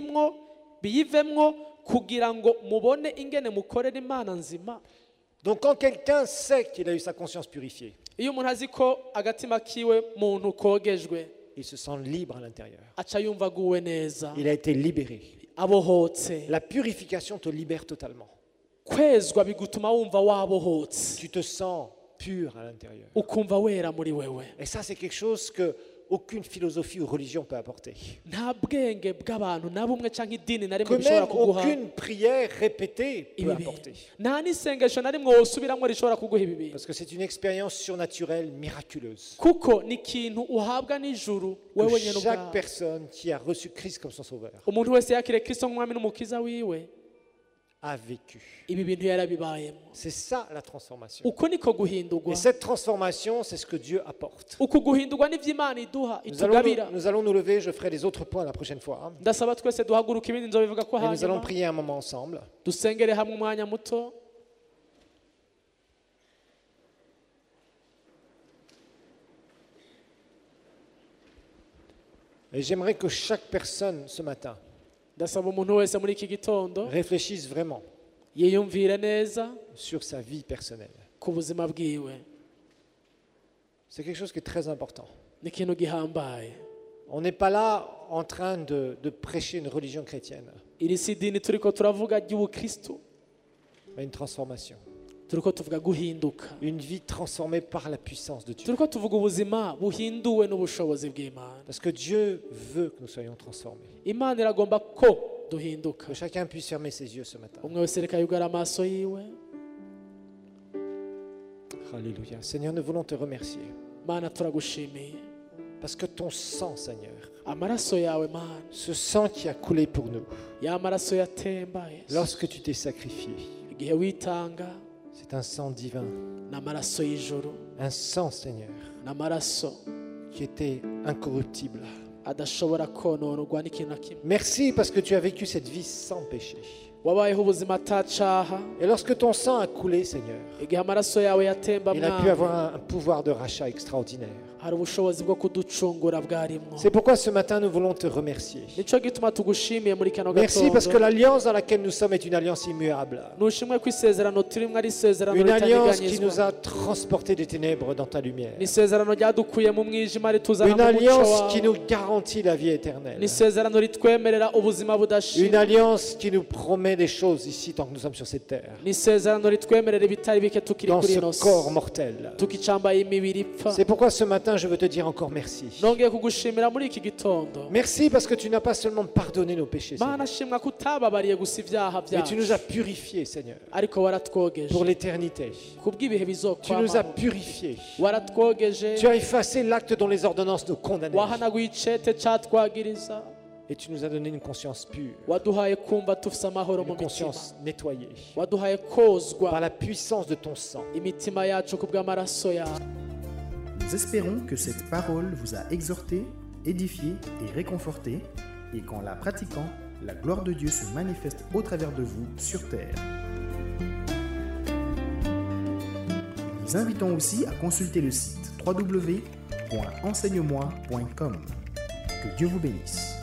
[SPEAKER 3] biyivemwo kugira ngo mubone ingene mukorera imana nzima.
[SPEAKER 2] Donc quand quelqu'un sait qu'il a eu sa conscience purifiée,
[SPEAKER 3] iyo umuntu azi ko agatima kiwe muntu kogejwe,
[SPEAKER 2] il se sent libre à l'intérieur.
[SPEAKER 3] aca yumva aguwe neza,
[SPEAKER 2] Il a été libéré.
[SPEAKER 3] abohotse.
[SPEAKER 2] La purification te libère totalement.
[SPEAKER 3] kwezwa bigutuma wumva wabohotse,
[SPEAKER 2] Tu te sens pur à l'intérieur.
[SPEAKER 3] ukumva wera muri wewe.
[SPEAKER 2] Et ça, c'est quelque chose que aucune philosophie ou religion peut apporter.
[SPEAKER 3] nta bwenge bw'abantu na bumwe cyangwa idini na
[SPEAKER 2] Que
[SPEAKER 3] rimwe
[SPEAKER 2] même
[SPEAKER 3] bishobora kuguha
[SPEAKER 2] aucune prière répétée peut
[SPEAKER 3] ibi
[SPEAKER 2] apporter.
[SPEAKER 3] bintu. nta n'isengesho na rimwe wosubiramwo rishobora kuguha ibi bintu,
[SPEAKER 2] Parce que c'est une expérience surnaturelle, miraculeuse.
[SPEAKER 3] kuko ni ikintu uhabwa n'ijuru wewe
[SPEAKER 2] Que
[SPEAKER 3] nyine
[SPEAKER 2] chaque
[SPEAKER 3] ubwawe.
[SPEAKER 2] personne qui a reçu Christ comme son sauveur
[SPEAKER 3] umuntu wese yakiriye kristo nk'umwami n'umukiza wiwe,
[SPEAKER 2] a vécu.
[SPEAKER 3] ibi bintu yarabibayemo.
[SPEAKER 2] C'est ça la transformation.
[SPEAKER 3] uku niko guhindurwa.
[SPEAKER 2] Et cette transformation, c'est ce que Dieu apporte.
[SPEAKER 3] uku guhindurwa n'ivyo imana iduha itugabira.
[SPEAKER 2] Nous allons nous lever, je ferai les autres points la prochaine fois.
[SPEAKER 3] ndasaba twese duhaguruka, ibindi nzobivuga ko
[SPEAKER 2] Et nous allons
[SPEAKER 3] hanyuma.
[SPEAKER 2] prier un moment ensemble.
[SPEAKER 3] dusengere hamwe umwanya muto.
[SPEAKER 2] Et j'aimerais que chaque personne ce matin
[SPEAKER 3] ndasaba umuntu wese muri iki gitondo
[SPEAKER 2] réfléchisse vraiment
[SPEAKER 3] yiyumvire neza
[SPEAKER 2] sur sa vie personnelle.
[SPEAKER 3] ku buzima bwiwe.
[SPEAKER 2] C'est quelque chose qui est très important.
[SPEAKER 3] Ni ikintu gihambaye.
[SPEAKER 2] On n'est pas là en train de prêcher une religion chrétienne,
[SPEAKER 3] Iri si idini turiko turavuga ry'ubukristo,
[SPEAKER 2] mais une transformation.
[SPEAKER 3] turiko tuvuga guhinduka.
[SPEAKER 2] Une vie transformée par la puissance de Dieu.
[SPEAKER 3] Turiko tuvuga ubuzima buhinduwe n'ubushobozi bw'Imana.
[SPEAKER 2] Parce que Dieu veut que nous soyons transformés.
[SPEAKER 3] Imana iragomba ko duhinduka.
[SPEAKER 2] Que chacun puisse fermer ses yeux ce matin.
[SPEAKER 3] Umwe wese reka yugara amaso yiwe.
[SPEAKER 2] Alléluia. Seigneur, nous voulons te remercier.
[SPEAKER 3] Mana turagushimiye.
[SPEAKER 2] Parce que ton sang, Seigneur,
[SPEAKER 3] Amaraso yawe Mana,
[SPEAKER 2] ce sang qui a coulé pour nous,
[SPEAKER 3] ya maraso yatemba Yesu.
[SPEAKER 2] lorsque tu t'es sacrifié,
[SPEAKER 3] Igihe witanga
[SPEAKER 2] c'est un sang divin.
[SPEAKER 3] n'amaraso y'ijuru,
[SPEAKER 2] Un sang, Seigneur,
[SPEAKER 3] n'amaraso
[SPEAKER 2] qui était incorruptible.
[SPEAKER 3] adashobora konorwa n'ikintu na kimwe.
[SPEAKER 2] Merci parce que tu as vécu cette vie sans péché.
[SPEAKER 3] Wabayeho ubuzima atacaha.
[SPEAKER 2] Et lorsque ton sang a coulé, Seigneur,
[SPEAKER 3] Igihe amaraso yawe yatemba
[SPEAKER 2] il a pu
[SPEAKER 3] Mwami,
[SPEAKER 2] avoir un pouvoir de rachat extraordinaire.
[SPEAKER 3] hari ubushobozi bwo kuducungura bwarimwo.
[SPEAKER 2] C'est pourquoi ce matin nous voulons te remercier.
[SPEAKER 3] Nico gituma tugushimiye muri kano
[SPEAKER 2] Merci parce que
[SPEAKER 3] gatondo.
[SPEAKER 2] l'alliance dans laquelle nous sommes est une alliance immuable.
[SPEAKER 3] Nushimwe ko isezerano turimwo ari isezerano
[SPEAKER 2] Une alliance qui nous
[SPEAKER 3] ritanyeganyezwa.
[SPEAKER 2] a transportés des ténèbres dans ta lumière.
[SPEAKER 3] Ni isezerano ryadukuye mu mwijima rituzana
[SPEAKER 2] Une
[SPEAKER 3] mu muco
[SPEAKER 2] alliance qui
[SPEAKER 3] wawe.
[SPEAKER 2] nous garantit la vie éternelle.
[SPEAKER 3] Ni isezerano ritwemerera ubuzima
[SPEAKER 2] Une
[SPEAKER 3] budashira.
[SPEAKER 2] alliance qui nous promet des choses ici tant que nous sommes sur cette terre.
[SPEAKER 3] Ni isezerano ritwemerera ibitari bike tukiri
[SPEAKER 2] Dans
[SPEAKER 3] kuri
[SPEAKER 2] ce
[SPEAKER 3] ino si.
[SPEAKER 2] corps mortel.
[SPEAKER 3] Tukicambaye imibiri ipfa.
[SPEAKER 2] C'est pourquoi ce matin je veux te dire encore merci.
[SPEAKER 3] Nongeye kugushimira muri iki gitondo.
[SPEAKER 2] Merci parce que tu n'as pas seulement pardonné nos péchés, Seigneur,
[SPEAKER 3] Mana shimwa ko utababariye gusa ibyaha
[SPEAKER 2] mais tu nous
[SPEAKER 3] byacu,
[SPEAKER 2] as purifiés, Seigneur,
[SPEAKER 3] ariko waratwogeje
[SPEAKER 2] pour l'éternité.
[SPEAKER 3] kubw'ibihe
[SPEAKER 2] Tu nous as
[SPEAKER 3] bizokwamaho.
[SPEAKER 2] purifiés.
[SPEAKER 3] Waratwogeje,
[SPEAKER 2] Tu as effacé l'acte dont les ordonnances nous condamnaient.
[SPEAKER 3] wahanaguye icete catwagiriza,
[SPEAKER 2] Et tu nous as donné une conscience pure,
[SPEAKER 3] waduhaye kumva tufise amahoro mu
[SPEAKER 2] une
[SPEAKER 3] mitima,
[SPEAKER 2] conscience nettoyée
[SPEAKER 3] waduhaye
[SPEAKER 2] par
[SPEAKER 3] kozwa
[SPEAKER 2] la puissance de ton sang.
[SPEAKER 3] imitima yacu kubw'amaraso yawe.
[SPEAKER 1] Nous espérons que cette parole vous a exhorté, édifié et réconforté, et qu'en la pratiquant, la gloire de Dieu se manifeste au travers de vous sur terre. Nous vous invitons aussi à consulter le site www.enseigne-moi.com. Que Dieu vous bénisse.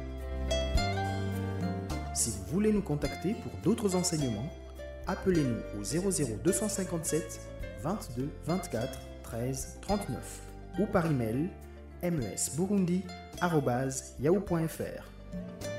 [SPEAKER 1] Si vous voulez nous contacter pour d'autres enseignements, appelez-nous au 00 257 22 24 13 39 ou par email mesburundi@yahoo.fr.